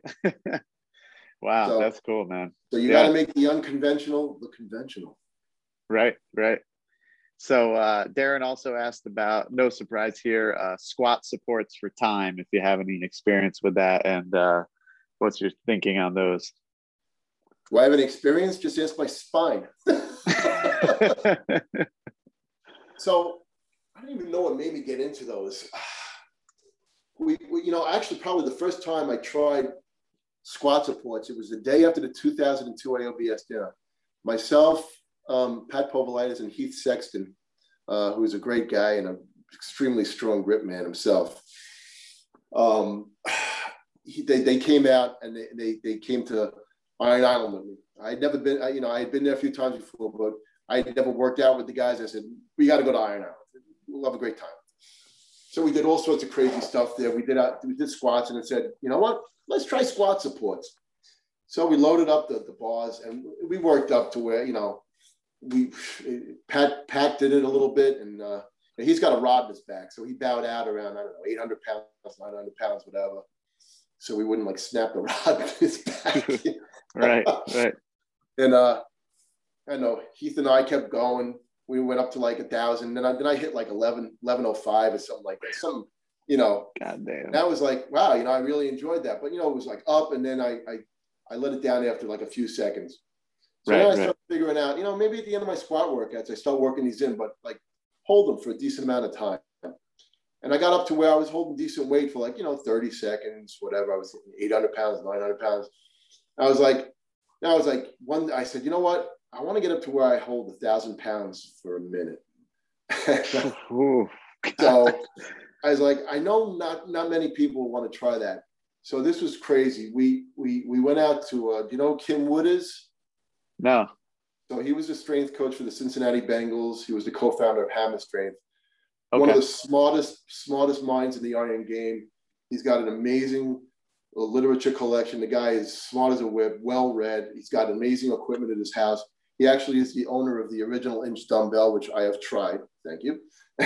S3: Wow,
S4: So-
S3: that's cool, man.
S4: So you
S3: Yeah.
S4: got to make the unconventional look conventional.
S3: Right, right. So uh, Darren also asked about, no surprise here, uh, squat supports for time, if you have any experience with that, and uh, what's your thinking on those?
S4: Do I have any experience? Just ask my spine. So I don't even know what made me get into those. We, we, you know, actually probably the first time I tried squat supports, it was the day after the two thousand two A O B S dinner. Myself, um, Pat Povolitis, and Heath Sexton, uh, who is a great guy and an extremely strong grip man himself. Um, he, they, they came out and they, they, they came to Iron Island with me. I had never been, you know, I had been there a few times before, but I had never worked out with the guys. I said, we got to go to Iron Island. We'll have a great time. So we did all sorts of crazy stuff there. We did, uh, we did squats, and it said, you know what, let's try squat supports. So we loaded up the, the bars, and we worked up to where, you know, we, Pat, Pat did it a little bit, and uh, he's got a rod in his back. So he bowed out around, I don't know, eight hundred pounds, nine hundred pounds, whatever. So we wouldn't like snap the rod in his back.
S3: Right, right.
S4: And uh, I know Heath and I kept going. We went up to like a thousand. Then I, then I hit like eleven, eleven oh five or something like that. Some, you know,
S3: God damn.
S4: that was like, wow, you know, I really enjoyed that. But, you know, it was like up, and then I, I, I let it down after like a few seconds. So
S3: Right,
S4: then I
S3: right.
S4: started figuring out, you know, maybe at the end of my squat workouts, I start working these in, but like hold them for a decent amount of time. And I got up to where I was holding decent weight for like, you know, thirty seconds, whatever. I was hitting eight hundred pounds, nine hundred pounds. I was like, I was like, one, I said, you know what? I want to get up to where I hold a thousand pounds for a minute.
S3: Ooh.
S4: So I was like, I know not, not many people want to try that. So this was crazy. We, we, we went out to, uh, do you know who Kim Wood is?
S3: No.
S4: So he was the strength coach for the Cincinnati Bengals. He was the co-founder of Hammond Strength.
S3: Okay.
S4: One of the smartest, smartest minds in the iron game. He's got an amazing uh, literature collection. The guy is smart as a whip, well-read. He's got amazing equipment at his house. He actually is the owner of the original inch dumbbell, which I have tried. Thank you.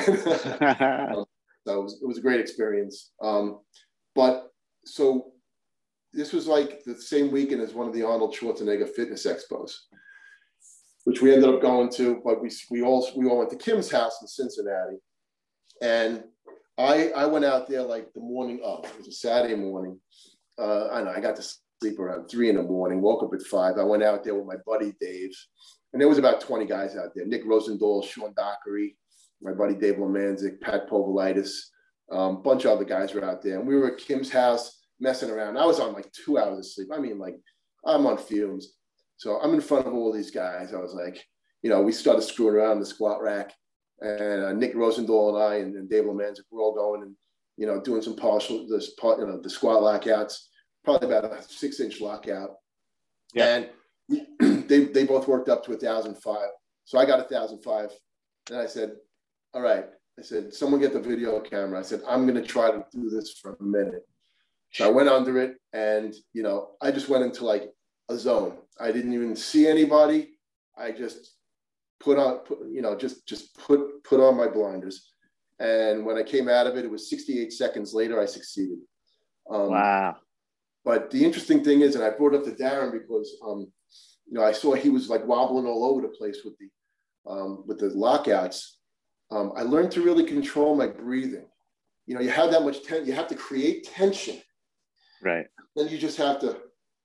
S4: So it was, it was a great experience. Um, but so this was like the same weekend as one of the Arnold Schwarzenegger fitness expos, which we ended up going to, but we, we all, we all went to Kim's house in Cincinnati. And I, I went out there like the morning of. It was a Saturday morning. Uh, I know I got to sleep around three in the morning, woke up at five. I went out there with my buddy Dave, and there was about twenty guys out there. Nick Rosendahl, Sean Dockery, my buddy Dave Lemanzik, Pat Povolitis, Um, a bunch of other guys were out there, and we were at Kim's house messing around. I was on like two hours of sleep. I mean, like I'm on fumes. So I'm in front of all these guys. I was like, you know, we started screwing around in the squat rack, and uh, Nick Rosendahl and I and, and Dave Lemanzik were all going and, you know, doing some partial, this part, you know, the squat lockouts, probably about a six inch lockout. Yeah. And they, they both worked up to a thousand five. So I got a thousand five. And I said, all right. I said, someone get the video camera. I said, I'm going to try to do this for a minute. So I went under it, and, you know, I just went into like a zone. I didn't even see anybody. I just put on, put, you know, just, just put, put on my blinders. And when I came out of it, it was sixty-eight seconds later, I succeeded. Um,
S3: wow.
S4: But the interesting thing is, and I brought it up to Darren because, um, you know, I saw he was like wobbling all over the place with the, um, with the lockouts. Um, I learned to really control my breathing. You know, you have that much tension, you have to create tension.
S3: Right.
S4: Then you just have to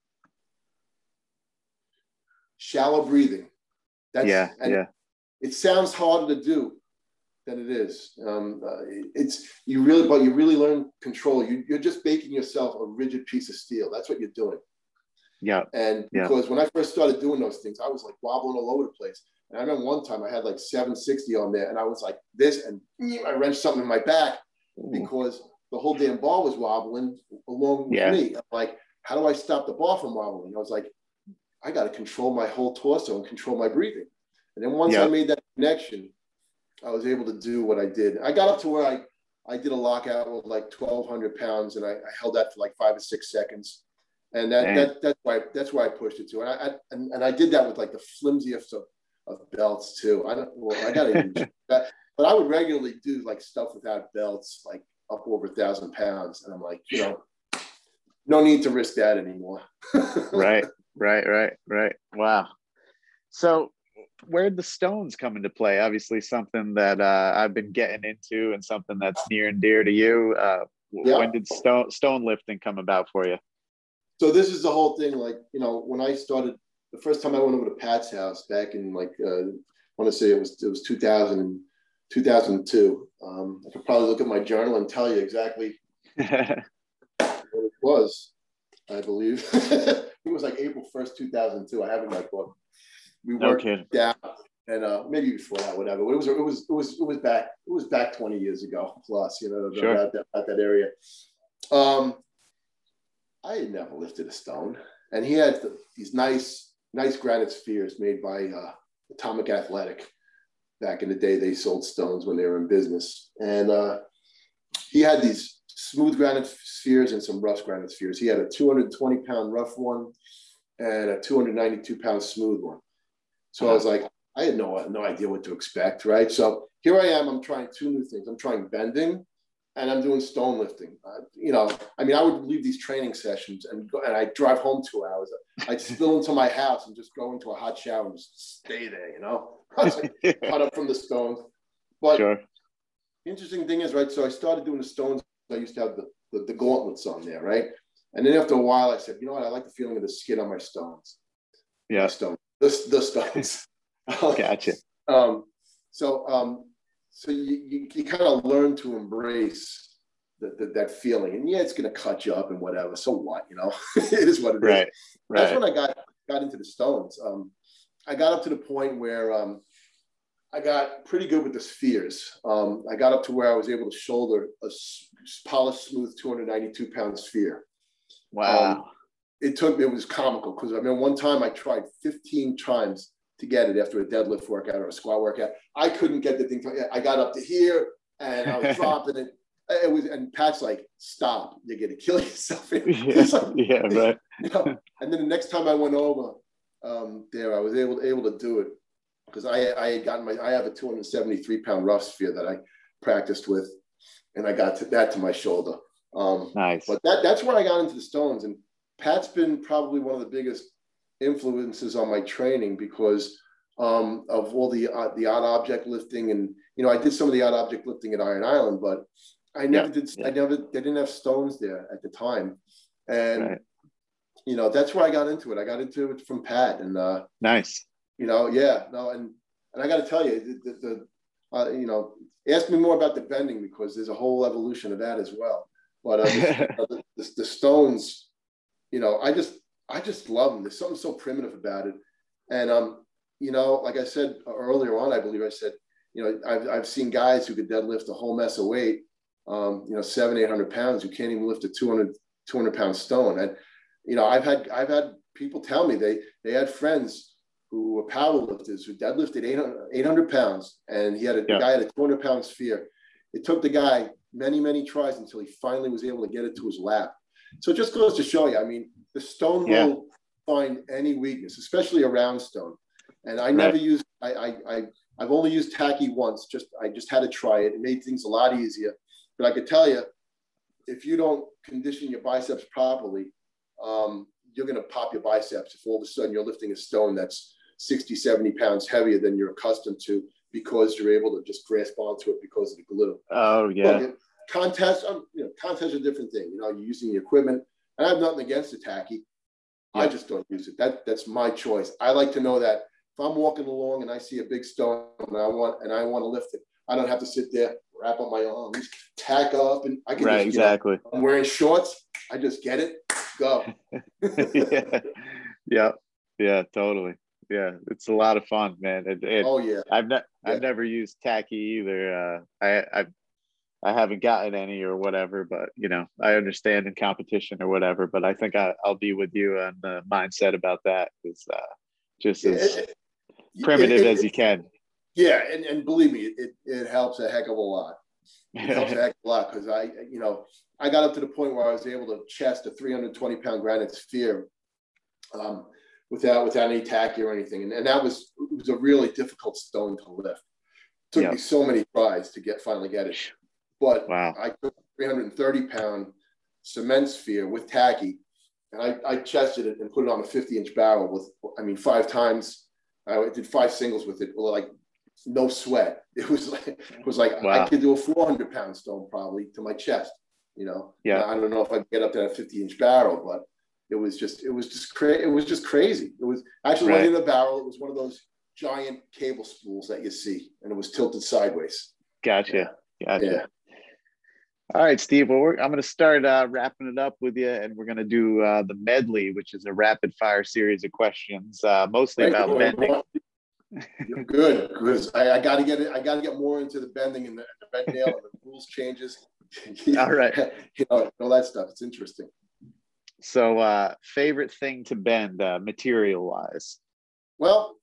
S4: shallow breathing. That's,
S3: yeah.
S4: and
S3: yeah.
S4: It sounds harder to do than it is. Um, uh, it's you really, but you really learn control. You, you're just making yourself a rigid piece of steel. That's what you're doing.
S3: Yeah.
S4: And
S3: yeah.
S4: because when I first started doing those things, I was like wobbling all over the place. And I remember one time I had like seven sixty on there, and I was like this, and I wrenched something in my back because the whole damn bar was wobbling along with
S3: yeah.
S4: me. I'm like, how do I stop the bar from wobbling? I was like, I got to control my whole torso and control my breathing. And then once
S3: yeah.
S4: I made that connection, I was able to do what I did. I got up to where I, I did a lockout with like twelve hundred pounds, and I, I held that for like five or six seconds. And that, that that's why that's why I pushed it to. And I, I and, and I did that with like the flimsiest of, of belts too. I don't well, I gotta even that, but I would regularly do like stuff without belts, like up over a thousand pounds. And I'm like, you know, no need to risk that anymore.
S3: Right, right, right, right. Wow. So where'd the stones come into play? Obviously something that uh, I've been getting into and something that's near and dear to you. Uh,
S4: yeah. When
S3: did stone stone lifting come about for you?
S4: So this is the whole thing. Like, you know, when I started, the first time I went over to Pat's house back in like, uh, I want to say it was, it was two thousand, two thousand two. Um, I could probably look at my journal and tell you exactly what it was, I believe. It was like April first, two thousand two. I have it in my book. We worked
S3: okay.
S4: down, and uh, maybe before that, whatever. But it was, it was, it was, it was back, it was back twenty years ago plus, you know,
S3: sure.
S4: about, that, about that area. Um, I had never lifted a stone, and he had the, these nice, nice granite spheres made by uh, Atomic Athletic. Back in the day, they sold stones when they were in business, and uh, he had these smooth granite spheres and some rough granite spheres. He had a two hundred twenty pound rough one and a two hundred ninety-two pound smooth one. So I was like, I had no, no idea what to expect, right? So here I am, I'm trying two new things. I'm trying bending, and I'm doing stone lifting. Uh, you know, I mean, I would leave these training sessions and go, and I drive home two hours. I'd spill into my house and just go into a hot shower and just stay there, you know, like, cut up from the stones. But
S3: sure.
S4: The interesting thing is, right, so I started doing the stones. I used to have the, the, the gauntlets on there, right? And then after a while, I said, you know what? I like the feeling of the skin on my stones.
S3: Yeah.
S4: My stones. The, the stones.
S3: Gotcha.
S4: Um, so, um, so you, you, you kind of learn to embrace the, the, that feeling, and yeah, it's going to cut you up and whatever. So what, you know, it is what it
S3: right.
S4: is.
S3: Right.
S4: That's when I got, got into the stones. Um, I got up to the point where, um, I got pretty good with the spheres. Um, I got up to where I was able to shoulder a polished, smooth two hundred ninety-two pound sphere.
S3: Wow.
S4: Um, it took me, it was comical because I mean, one time I tried fifteen times to get it after a deadlift workout or a squat workout. I couldn't get the thing. To, I got up to here and I was dropping it. It was, and Pat's like, stop, you're going to kill yourself.
S3: Yeah,
S4: like,
S3: yeah, right.
S4: You know? And then the next time I went over um, there, I was able, able to do it because I, I had gotten my, I have a two hundred seventy-three pound rough sphere that I practiced with, and I got to, that to my shoulder. Um,
S3: nice.
S4: But that, that's where I got into the stones. And Pat's been probably one of the biggest influences on my training because um, of all the, uh, the odd object lifting. And, you know, I did some of the odd object lifting at Iron Island, but I never yeah, did, yeah. I never, they didn't have stones there at the time. And, right. you know, that's where I got into it. I got into it from Pat and, uh,
S3: nice.
S4: You know, yeah, no. And, and I got to tell you, the, the, the uh, you know, ask me more about the bending because there's a whole evolution of that as well. But uh, the, the, the stones, you know, I just I just love them. There's something so primitive about it. And um, you know, like I said earlier on, I believe I said, you know, I've I've seen guys who could deadlift a whole mess of weight, um, you know, seven, eight hundred pounds, who can't even lift a two hundred pound stone. And you know, I've had I've had people tell me they they had friends who were powerlifters who deadlifted eight hundred pounds, and he had a, yeah. guy had a two hundred pound sphere. It took the guy many, many tries until he finally was able to get it to his lap. So it just goes to show you, I mean, the stone yeah. will find any weakness, especially a round stone. And I right. never used, I, I, I, I've only used tacky once, just, I just had to try it. It made things a lot easier. But I could tell you, if you don't condition your biceps properly, um, you're going to pop your biceps if all of a sudden you're lifting a stone that's sixty, seventy pounds heavier than you're accustomed to, because you're able to just grasp onto it because of the glue.
S3: Oh yeah.
S4: Look, contests, um, you know, contests are a different thing. You know, you're using the equipment, and I have nothing against the tacky. Yeah. I just don't use it. That that's my choice. I like to know that if I'm walking along and I see a big stone and I want and I want to lift it, I don't have to sit there, wrap up my arms, tack up, and I can
S3: right,
S4: just,
S3: exactly.
S4: You know, I'm wearing shorts. I just get it, go.
S3: yeah, yeah, yeah, totally. Yeah, it's a lot of fun, man. It, it,
S4: oh yeah.
S3: I've not,
S4: yeah.
S3: I've never used tacky either. Uh, I, I, I haven't gotten any or whatever, but you know, I understand in competition or whatever. But I think I, I'll be with you on the mindset about that. Is uh, just as
S4: it, it,
S3: primitive
S4: it, it,
S3: as you can.
S4: Yeah, and, and believe me, it it helps a heck of a lot. It helps a heck of a lot because I, you know, I got up to the point where I was able to chest a three hundred twenty pound granite sphere. Um, without without any tacky or anything. And, and that was, it was a really difficult stone to lift. It took yep. me so many tries to get finally get it. But wow. I took a three hundred thirty pound cement sphere with tacky, and I, I chested it and put it on a fifty inch barrel with, I mean, five times. I did five singles with it, like no sweat. It was like, it was like wow. I could do a four hundred pound stone probably to my chest, you know?
S3: Yeah.
S4: I don't know if I could get up to that fifty inch barrel, but it was just, it was just crazy. It was just crazy. It was actually right. wasn't in a barrel. It was one of those giant cable spools that you see, and it was tilted sideways.
S3: Gotcha.
S4: Yeah.
S3: Gotcha.
S4: Yeah.
S3: All right, Steve. Well, we're, I'm going to start uh, wrapping it up with you, and we're going to do uh, the medley, which is a rapid fire series of questions, uh, mostly right. about bending.
S4: Good, because I, I got to get it. I got to get more into the bending and the, the bend nail and the rules changes.
S3: All right.
S4: You know, all that stuff. It's interesting.
S3: So, uh, favorite thing to bend, uh, material-wise?
S4: Well,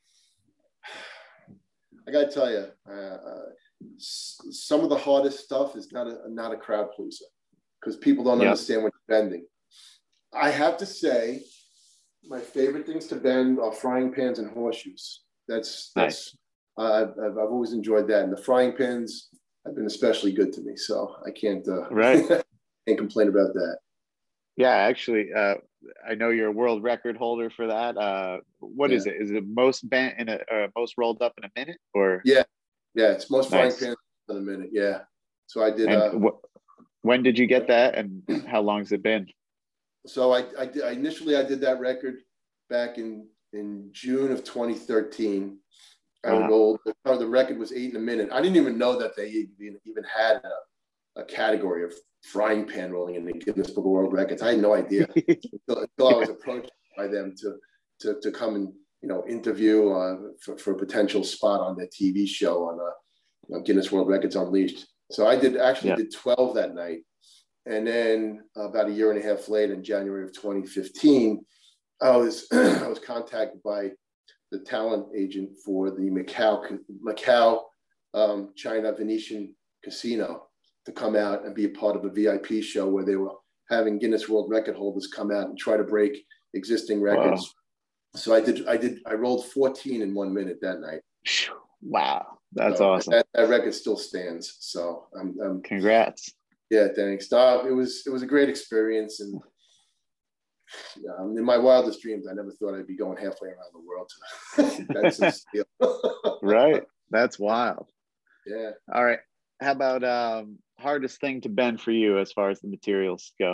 S4: I got to tell you, uh, uh, s- some of the hardest stuff is not a not a crowd pleaser because people don't yep. understand what you're bending. I have to say, my favorite things to bend are frying pans and horseshoes. That's that's nice. uh, I've, I've I've always enjoyed that, and the frying pans have been especially good to me. So I can't uh,
S3: right
S4: can't complain about that.
S3: Yeah, actually, uh, I know you're a world record holder for that. Uh, what yeah. is it? Is it most bent in a uh, most rolled up in a minute, or?
S4: Yeah, yeah, it's most
S3: nice.
S4: frying pans in a minute. Yeah. So I did.
S3: And
S4: uh,
S3: wh- when did you get that, and how long has it been?
S4: So I, I, did, I initially I did that record back in in June of twenty thirteen. I
S3: wow.
S4: rolled the, the record was eight in a minute. I didn't even know that they even even had a, a category of frying pan rolling in the Guinness Book of World Records. I had no idea until, until I was approached by them to to to come and you know interview uh, for, for a potential spot on their T V show on uh, you know, Guinness World Records Unleashed. So I did actually yeah. did twelve that night, and then uh, about a year and a half later, in January of twenty fifteen, I was I was contacted by the talent agent for the Macau Macau um, China Venetian Casino to come out and be a part of a V I P show where they were having Guinness World Record holders come out and try to break existing records. Wow. So I did, I did, I rolled fourteen in one minute that night.
S3: Wow. That's
S4: so
S3: awesome.
S4: That, that record still stands. So I'm, I'm
S3: congrats.
S4: Yeah. Thanks. No, it was, it was a great experience. And yeah, I mean, in my wildest dreams, I never thought I'd be going halfway around the world to bend some steel.
S3: Right. That's wild.
S4: Yeah.
S3: All right. How about um, hardest thing to bend for you as far as the materials go?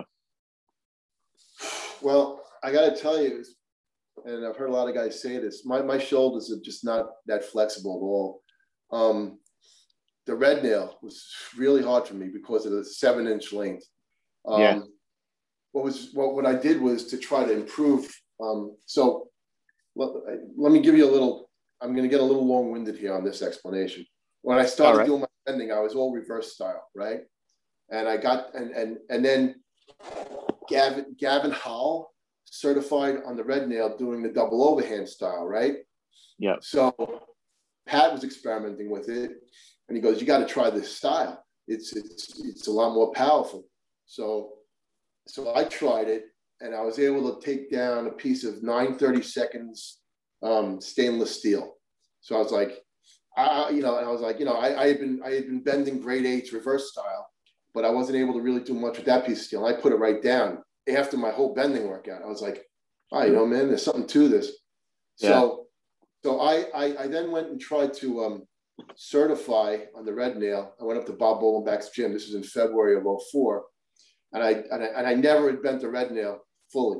S4: Well, I got to tell you, and I've heard a lot of guys say this, my, my shoulders are just not that flexible at all. Um, the red nail was really hard for me because of the seven inch length. Um,
S3: Yeah.
S4: What was what, what I did was to try to improve. Um, so let, let me give you a little, I'm going to get a little long winded here on this explanation. When I started
S3: right.
S4: doing my bending, I was all reverse style, right? And I got, and and and then Gavin, Gavin Howell certified on the red nail doing the double overhand style, right?
S3: Yeah.
S4: So Pat was experimenting with it, and he goes, "You got to try this style. It's it's it's a lot more powerful." So so I tried it, and I was able to take down a piece of nine thirty seconds um, stainless steel. So I was like, I you know, and I was like, you know, I, I had been I had been bending grade eights reverse style, but I wasn't able to really do much with that piece of steel. And I put it right down after my whole bending workout. I was like, oh, you know, man, there's something to this. Yeah. So, so I, I, I then went and tried to um, certify on the red nail. I went up to Bob Bolenbach's gym. This was in February of oh four. And I, and I, and I never had bent the red nail fully.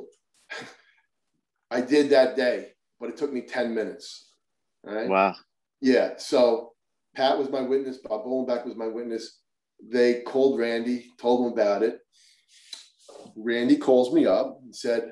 S4: I did that day, but it took me ten minutes. All right.
S3: Wow.
S4: Yeah. So Pat was my witness. Bob Bolenbach was my witness. They called Randy, told him about it. Randy calls me up and said,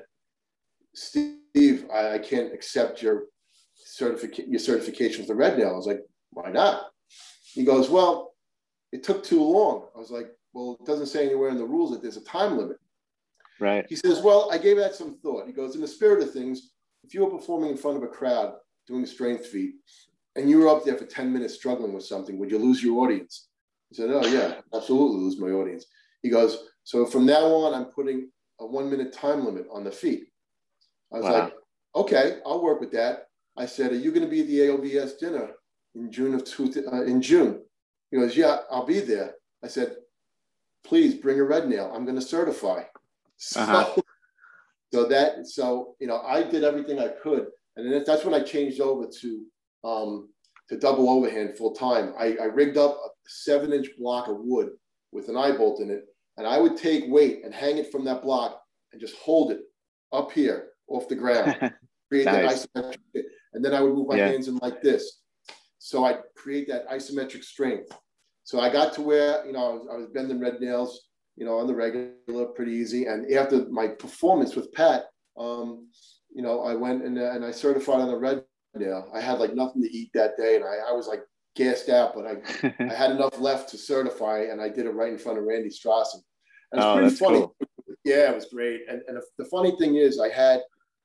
S4: Steve, I, I can't accept your certification, your certification with the red nail. I was like, why not? He goes, well, it took too long. I was like, well, it doesn't say anywhere in the rules that there's a time limit.
S3: Right.
S4: He says, well, I gave that some thought. He goes, in the spirit of things, if you were performing in front of a crowd doing a strength feat and you were up there for ten minutes struggling with something, would you lose your audience? He said, oh, yeah, absolutely lose my audience. He goes, so from now on, I'm putting a one minute time limit on the feet. I was wow. like, okay, I'll work with that. I said, are you going to be at the A O B S dinner in June of two, uh, in June? He goes, yeah, I'll be there. I said, please bring a red nail. I'm going to certify. So, uh-huh. so that, so, you know, I did everything I could. And then that's when I changed over to, um, to double overhand full time. I, I rigged up a seven inch block of wood with an eye bolt in it. And I would take weight and hang it from that block and just hold it up here off the ground, create nice. that isometric, and then I would move my yeah. hands in like this. So I create that isometric strength. So I got to where, you know, I was, I was bending red nails, you know, on the regular, pretty easy. And after my performance with Pat, um, you know, I went and, uh, and I certified on the red nail. I had like nothing to eat that day, and I, I was like gassed out, but I, I had enough left to certify, and I did it right in front of Randy Strassen. And it's
S3: oh,
S4: pretty
S3: that's
S4: funny.
S3: Cool.
S4: Yeah, it was great. And, and the funny thing is, I had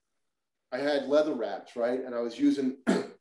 S4: I had leather wraps, right? And I was using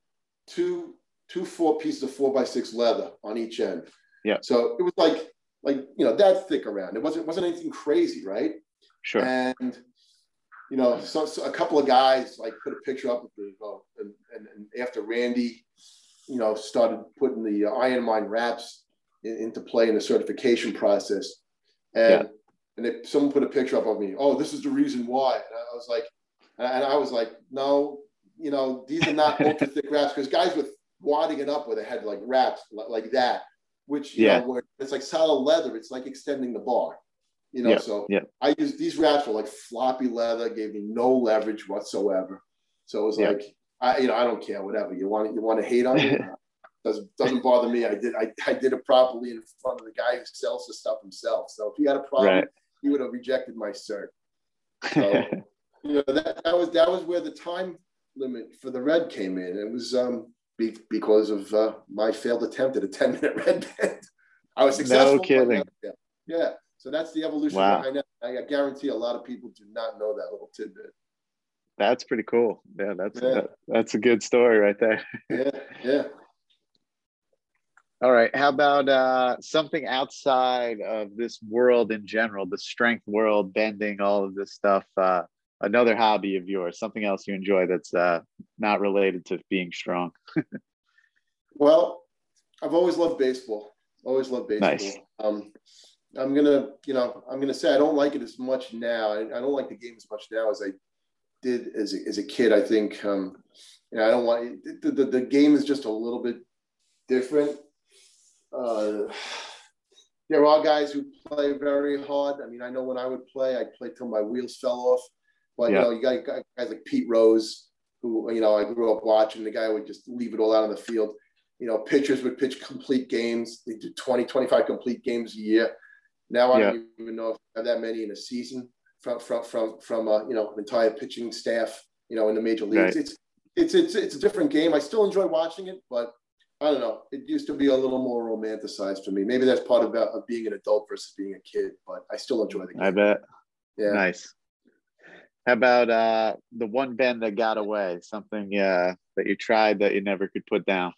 S4: two two four pieces of four by six leather on each end.
S3: Yeah.
S4: So it was like like you know that thick around. It wasn't wasn't anything crazy, right?
S3: Sure.
S4: And you know, so, so a couple of guys like put a picture up with me, oh, and, and, and after Randy, you know, started putting the uh, Iron Mind wraps in, into play in the certification process, and yeah. and they, someone put a picture up of me. Oh, this is the reason why. And I was like, and I was like, no, you know, these are not ultra thick wraps, because guys with wadding it up where they had like wraps like that, which you yeah. know, where it's like solid leather, it's like extending the bar. You know,
S3: yeah,
S4: so
S3: yeah.
S4: I used these wraps were like floppy leather, gave me no leverage whatsoever. So it was yeah. like, I, you know, I don't care, whatever you want. You want to hate on me? doesn't doesn't bother me. I did I, I did it properly in front of the guy who sells the stuff himself. So if he had a problem, right. he would have rejected my cert. So you know that, that was that was where the time limit for the red came in. It was um be, because of uh, my failed attempt at a ten minute red band. I was successful.
S3: No kidding.
S4: Yeah. yeah. So that's the evolution
S3: wow.
S4: behind it. I guarantee a lot of people do not know that little tidbit.
S3: That's pretty cool. Yeah, that's
S4: yeah.
S3: That, that's a good story right there.
S4: yeah, yeah.
S3: All right. How about uh, something outside of this world in general, the strength world, bending, all of this stuff? Uh, another hobby of yours, something else you enjoy that's uh, not related to being strong?
S4: Well, I've always loved baseball. Always loved baseball.
S3: Nice.
S4: Um, I'm gonna, you know, I'm gonna say I don't like it as much now. I, I don't like the game as much now as I did as a, as a kid. I think, um, you know, I don't want the, the the game is just a little bit different. Uh, there are guys who play very hard. I mean, I know when I would play, I'd play till my wheels fell off. But yeah. you know, you got guys like Pete Rose, who you know I grew up watching. The guy would just leave it all out on the field. you know, pitchers would pitch complete games. They do twenty, twenty-five complete games a year. Now I yeah. don't even know if I have that many in a season from from from from uh, you know, entire pitching staff, you know, in the major leagues. Right. It's it's it's it's a different game. I still enjoy watching it, but I don't know. It used to be a little more romanticized for me. Maybe that's part of, of being an adult versus being a kid, but I still enjoy the game.
S3: I bet.
S4: Yeah.
S3: Nice. How about uh, the one bend that got away? Something uh, that you tried that you never could put down?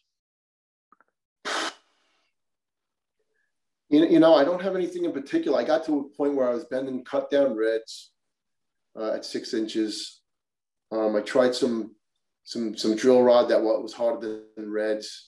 S4: You, you know, I don't have anything in particular. I got to a point where I was bending cut down reds uh, at six inches. Um, I tried some some some drill rod that was harder than reds.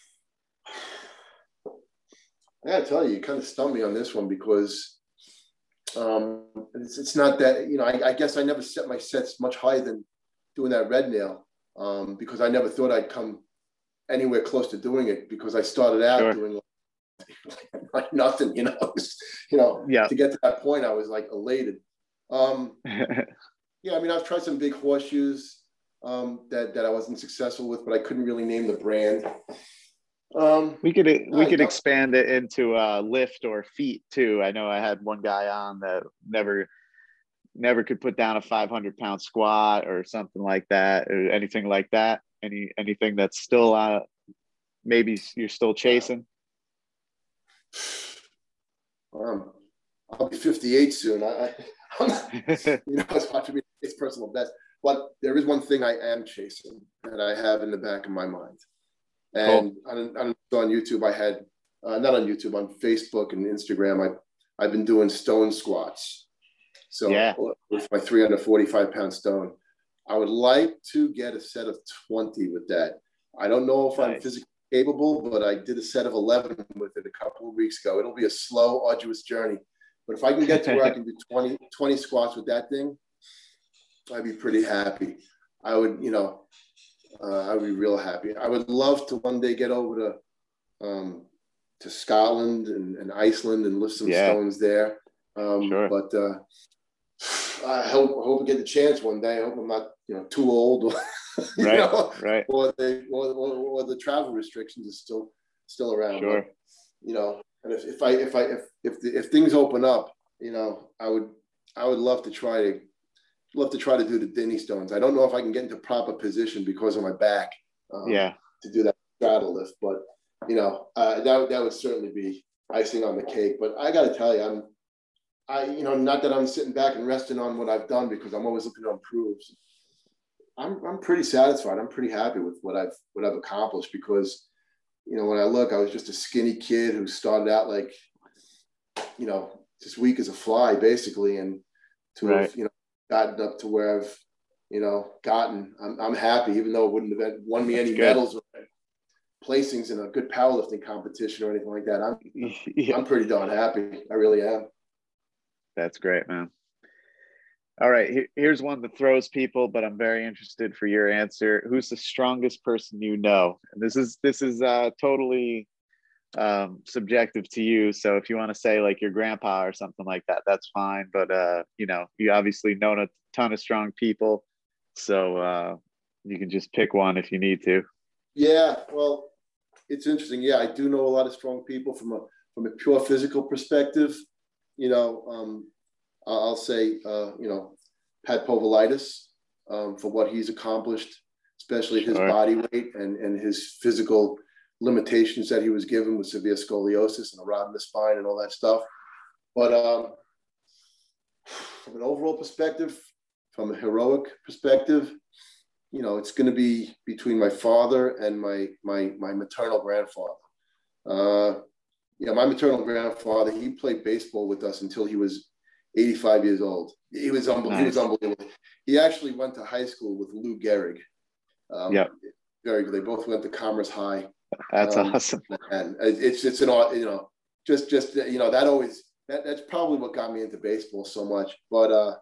S4: I gotta tell you, you kind of stumped me on this one because um, it's, it's not that, you know, I, I guess I never set my sets much higher than doing that red nail um, because I never thought I'd come anywhere close to doing it because I started out sure. doing like, like nothing, you know, you know, yeah. to get to that point, I was like elated. Um, yeah, I mean, I've tried some big horseshoes um, that, that I wasn't successful with, but I couldn't really name the brand. Um,
S3: we could we I could expand it into uh, lift or feet too. I know I had one guy on that never never could put down a five hundred pound squat or something like that, or anything like that. Any anything that's still uh, maybe you're still chasing.
S4: Um, I'll be fifty-eight soon. I, I'm not, you know, it's hard to be it's personal best, but there is one thing I am chasing that I have in the back of my mind. And cool. on, on, on YouTube, I had, uh, not on YouTube, on Facebook and Instagram, I, I've been doing stone squats. So yeah. with my three hundred forty-five pound stone, I would like to get a set of twenty with that. I don't know if nice. I'm physically capable, but I did a set of eleven with it a couple of weeks ago. It'll be a slow, arduous journey. But if I can get to where I can do twenty, twenty squats with that thing, I'd be pretty happy. I would, you know, Uh, I would be real happy. I would love to one day get over to um, to Scotland and, and Iceland and lift some yeah. stones there. Um, sure. But uh, I hope I hope I get the chance one day. I hope I'm not you know too old, or, you
S3: right,
S4: know,
S3: right.
S4: or, they, or, or, or the travel restrictions are still still around.
S3: Sure.
S4: But, you know, and if, if I if I if if, the, if things open up, you know, I would I would love to try to. Love to try to do the Dinnie stones. I don't know if I can get into proper position because of my back. Um, yeah. To do that straddle lift, but you know uh, that that would certainly be icing on the cake. But I got to tell you, I'm, I you know, not that I'm sitting back and resting on what I've done because I'm always looking to improve. I'm I'm pretty satisfied. I'm pretty happy with what I've what I've accomplished because you know when I look, I was just a skinny kid who started out like you know just weak as a fly basically, and to right. have, you know. gotten up to where I've, you know, gotten. I'm, I'm happy, even though it wouldn't have won me That's any good. medals or placings in a good powerlifting competition or anything like that. I'm, yeah. I'm pretty darn happy. I really am.
S3: That's great, man. All right, here, here's one that throws people, but I'm very interested for your answer. Who's the strongest person you know? And this is this is uh, totally um subjective to you, so if you want to say like your grandpa or something like that, that's fine, but uh you know you obviously know a ton of strong people, so uh you can just pick one if you need to.
S4: Yeah, well, it's interesting. Yeah, I do know a lot of strong people from a from a pure physical perspective. You know, um I'll say uh you know Pat Povolitis, um for what he's accomplished, especially his sure. body weight and and his physical limitations that he was given with severe scoliosis and a rod in the spine and all that stuff. But um, from an overall perspective, from a heroic perspective, you know, it's going to be between my father and my my my maternal grandfather. Uh, yeah, my maternal grandfather, he played baseball with us until he was eighty-five years old. He was, unbe- nice. he was unbelievable. He actually went to high school with Lou Gehrig. Um, yeah. Very good. They both went to Commerce High.
S3: That's um, awesome.
S4: And it's it's an you know just just you know that always that, that's probably what got me into baseball so much. But uh,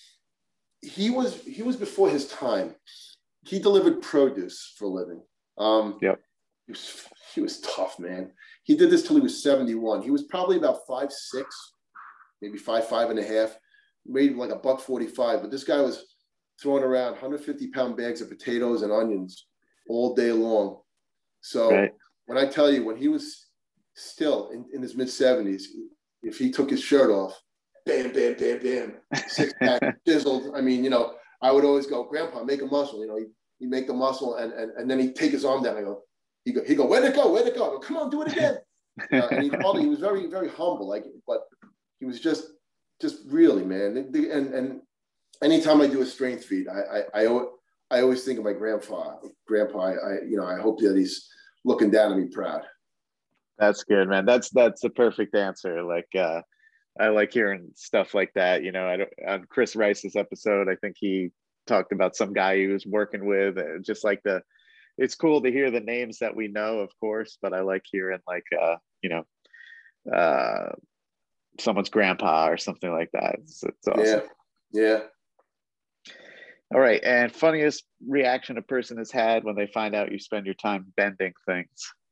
S4: he was he was before his time. He delivered produce for a living. Um,
S3: yep.
S4: He was, he was tough, man. He did this till he was seventy-one. He was probably about five six, maybe five five and a half, made like a buck forty-five. But this guy was throwing around one hundred fifty pound bags of potatoes and onions all day long. So, right. when I tell you, when he was still in, in his mid seventies, if he took his shirt off, bam, bam, bam, bam, six pack, chiseled. I mean, you know, I would always go, Grandpa, make a muscle. You know, he he make the muscle, and and and then he'd take his arm down. I go, he go, he go, where'd it go? Where'd it go? I go, come on, do it again. You know, and he probably he was very very humble, like, but he was just just really, man. And and anytime I do a strength feed, I I I, I always think of my grandpa. Grandpa, I, I you know, I hope that he's looking down at me proud.
S3: That's good, man. That's that's the perfect answer. Like, uh, I like hearing stuff like that. You know, I don't, on Chris Rice's episode, I think he talked about some guy he was working with. uh, Just like the, it's cool to hear the names that we know, of course, but I like hearing like, uh, you know, uh, someone's grandpa or something like that. It's, it's awesome.
S4: Yeah, yeah.
S3: All right, and funniest reaction a person has had when they find out you spend your time bending things.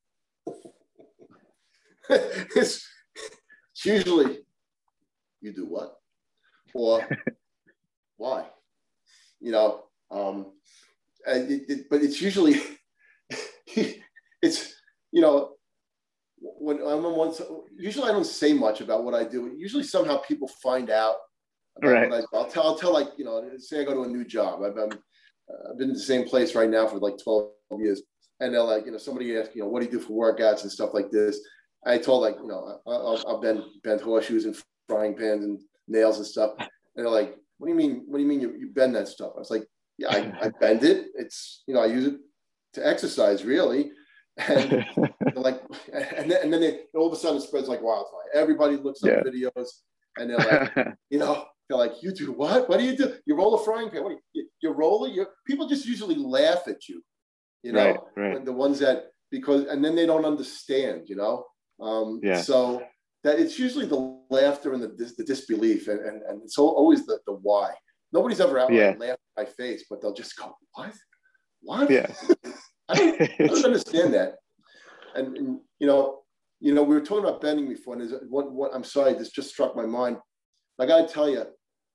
S4: it's, it's usually, you do what? Or why? You know, um, it, it, but it's usually, it's, you know, when I'm on one, usually I don't say much about what I do. Usually somehow people find out about
S3: right.
S4: what I do. I'll tell, I'll tell like, you know, say I go to a new job. I've been, uh, I've been in the same place right now for like twelve years. And they're like, you know, somebody asks, you know, what do you do for workouts and stuff like this? I told like, you know, I'll, I'll bend, bend horseshoes and frying pans and nails and stuff. And they're like, what do you mean? What do you mean you, you bend that stuff? I was like, yeah, I, I bend it. It's, you know, I use it to exercise really. And they're like, and then, and then they, all of a sudden it spreads like wildfire. Everybody looks up yeah. videos and they're like, you know, they're like, you do what? What do you do? You roll a frying pan? What do you, you roll it? You people just usually laugh at you, you know,
S3: right, right.
S4: when the ones that, because, and then they don't understand, you know? Um,
S3: yeah.
S4: So that it's usually the laughter and the, dis, the disbelief, and, and, and it's always the, the why. Nobody's ever outright yeah. laughed in my face, but they'll just go, what? What? Yeah. I, don't, I don't understand that. And, and, you know, you know, we were talking about bending before, and there's one, one, I'm sorry, this just struck my mind. I got to tell you,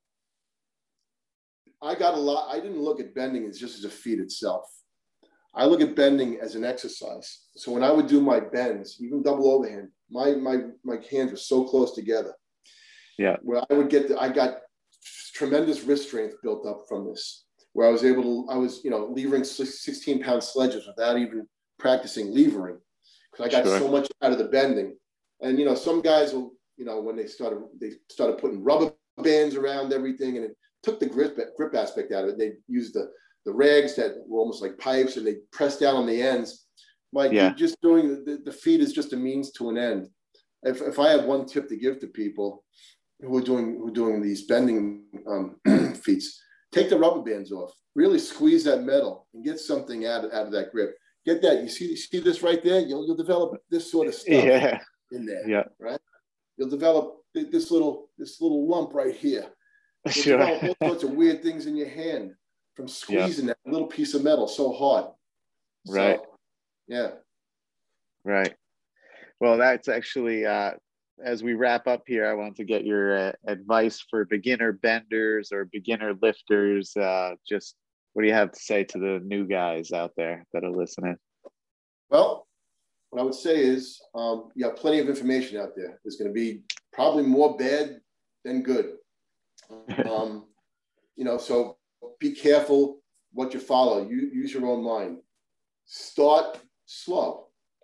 S4: I got a lot, I didn't look at bending as just as a feat itself. I look at bending as an exercise. So when I would do my bends, even double overhand, my my my hands were so close together.
S3: Yeah.
S4: Where I would get, the, I got tremendous wrist strength built up from this. Where I was able to, I was, you know, levering sixteen pound sledges without even practicing levering, because I got sure. so much out of the bending. And you know, some guys will, you know, when they started, they started putting rubber bands around everything, and it took the grip grip aspect out of it. They used the the rags that were almost like pipes, and they pressed down on the ends. Like yeah. just doing the, the feet is just a means to an end. If, if I have one tip to give to people who are doing who are doing these bending um, feats, take the rubber bands off. Really squeeze that metal and get something out of, out of that grip. Get that. You see, you see this right there? You'll, you'll develop this sort of stuff
S3: yeah.
S4: in there.
S3: Yeah.
S4: Right. You'll develop this little this little lump right here. You'll
S3: sure.
S4: develop all sorts of weird things in your hand from squeezing yeah. that little piece of metal so hard.
S3: Right.
S4: So, yeah.
S3: Right. Well, that's actually, uh, as we wrap up here, I want to get your uh, advice for beginner benders or beginner lifters. Uh, just what do you have to say to the new guys out there that are listening?
S4: Well, what I would say is um, you have plenty of information out there. There's going to be probably more bad than good. Um, you know, so be careful what you follow. You use your own mind. Start slow.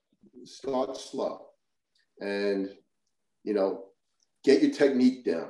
S4: Start slow. And, you know, get your technique down.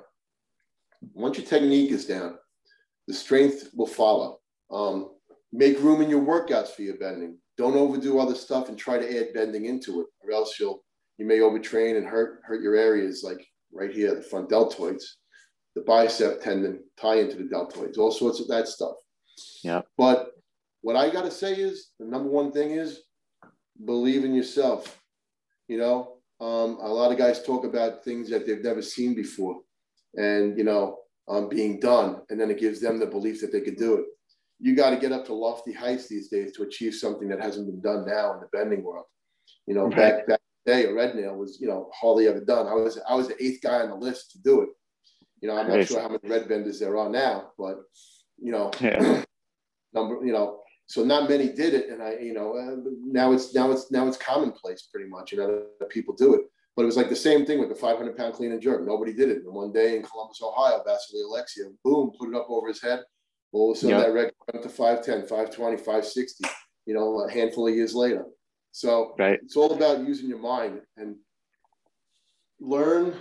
S4: Once your technique is down, the strength will follow. Um, make room in your workouts for your bending. Don't overdo other stuff and try to add bending into it, or else you'll you may overtrain and hurt hurt your areas, like right here, the front deltoids, the bicep tendon, tie into the deltoids, all sorts of that stuff.
S3: Yeah.
S4: But what I got to say is the number one thing is believe in yourself. You know, um, a lot of guys talk about things that they've never seen before, and you know, um, being done, and then it gives them the belief that they could do it. You got to get up to lofty heights these days to achieve something that hasn't been done now in the bending world. You know, right. back back in the day, a red nail was, you know, hardly ever done. I was I was the eighth guy on the list to do it. You know, I'm not sure how many red benders there are now, but you know,
S3: yeah.
S4: number, you know, so not many did it. And I, you know, uh, now it's, now it's, now it's commonplace pretty much, you know, that people do it. But it was like the same thing with the five hundred pound clean and jerk. Nobody did it. And one day in Columbus, Ohio, Vasily Alexia, boom, put it up over his head. All of a sudden,
S3: Yep.
S4: that record went to five ten, five twenty, five sixty, you know, a handful of years later. So
S3: Right.
S4: it's all about using your mind and learn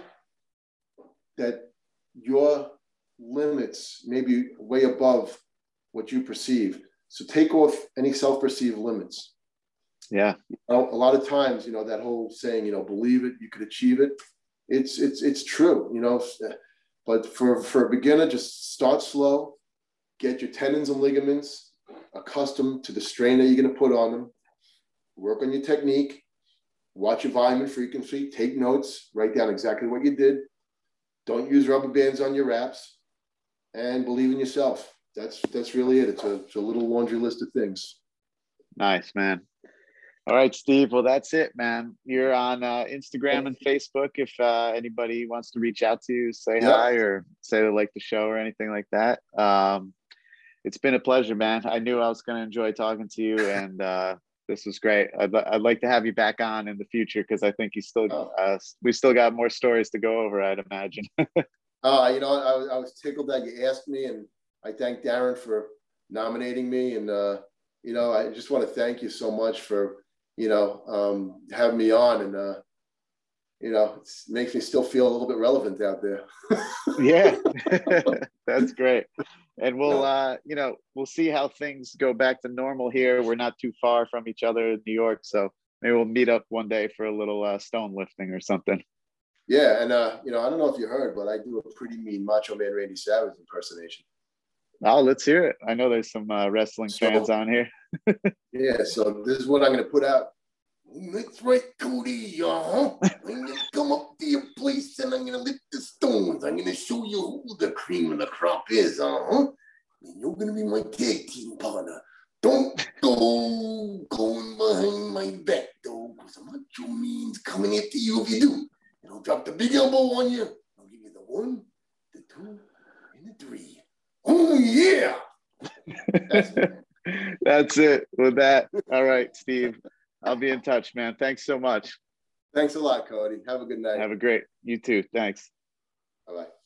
S4: that your limits may be way above what you perceive. So take off any self-perceived limits.
S3: Yeah.
S4: You know, a lot of times, you know, that whole saying, you know, believe it, you could achieve it. It's, it's, it's true, you know, but for, for a beginner, just start slow, get your tendons and ligaments accustomed to the strain that you're going to put on them, work on your technique, watch your volume and frequency, take notes, write down exactly what you did. Don't use rubber bands on your wraps, and believe in yourself. That's, that's really it. It's a, it's a little laundry list of things.
S3: Nice, man. All right, Steve. Well, that's it, man. You're on uh, Instagram and Facebook. If uh, anybody wants to reach out to you, say
S4: Yep.
S3: hi or say they like the show or anything like that. Um, it's been a pleasure, man. I knew I was going to enjoy talking to you, and uh, this was great. I'd, I'd like to have you back on in the future because I think you still uh, we still got more stories to go over, I'd imagine.
S4: uh, you know, I was, I was tickled that you asked me, and I thank Darren for nominating me. And, uh, you know, I just want to thank you so much for, you know, um, having me on. And, uh, you know, it makes me still feel a little bit relevant out there.
S3: Yeah, that's great. And we'll, uh, you know, we'll see how things go back to normal here. We're not too far from each other in New York, so maybe we'll meet up one day for a little uh, stone lifting or something.
S4: Yeah, and, uh, you know, I don't know if you heard, but I do a pretty mean Macho Man Randy Savage impersonation.
S3: Oh, let's hear it. I know there's some uh, wrestling
S4: So,
S3: fans on here.
S4: Yeah, so this is what I'm going to put out. That's right, Cody. Uh-huh. I'm going to come up to your place and I'm going to lift the stones. I'm going to show you who the cream of the crop is. Uh-huh. And you're going to be my tag team partner. Don't go going behind my back, though, because I'm Macho Man's coming after you if you do. And I'll drop the big elbow on you. I'll give you the one, the two, and the three. Oh, yeah. That's it.
S3: That's it with that. All right, Steve. I'll be in touch, man. Thanks so much.
S4: Thanks a lot, Cody. Have a good night.
S3: Have a great, you too. Thanks.
S4: Bye-bye.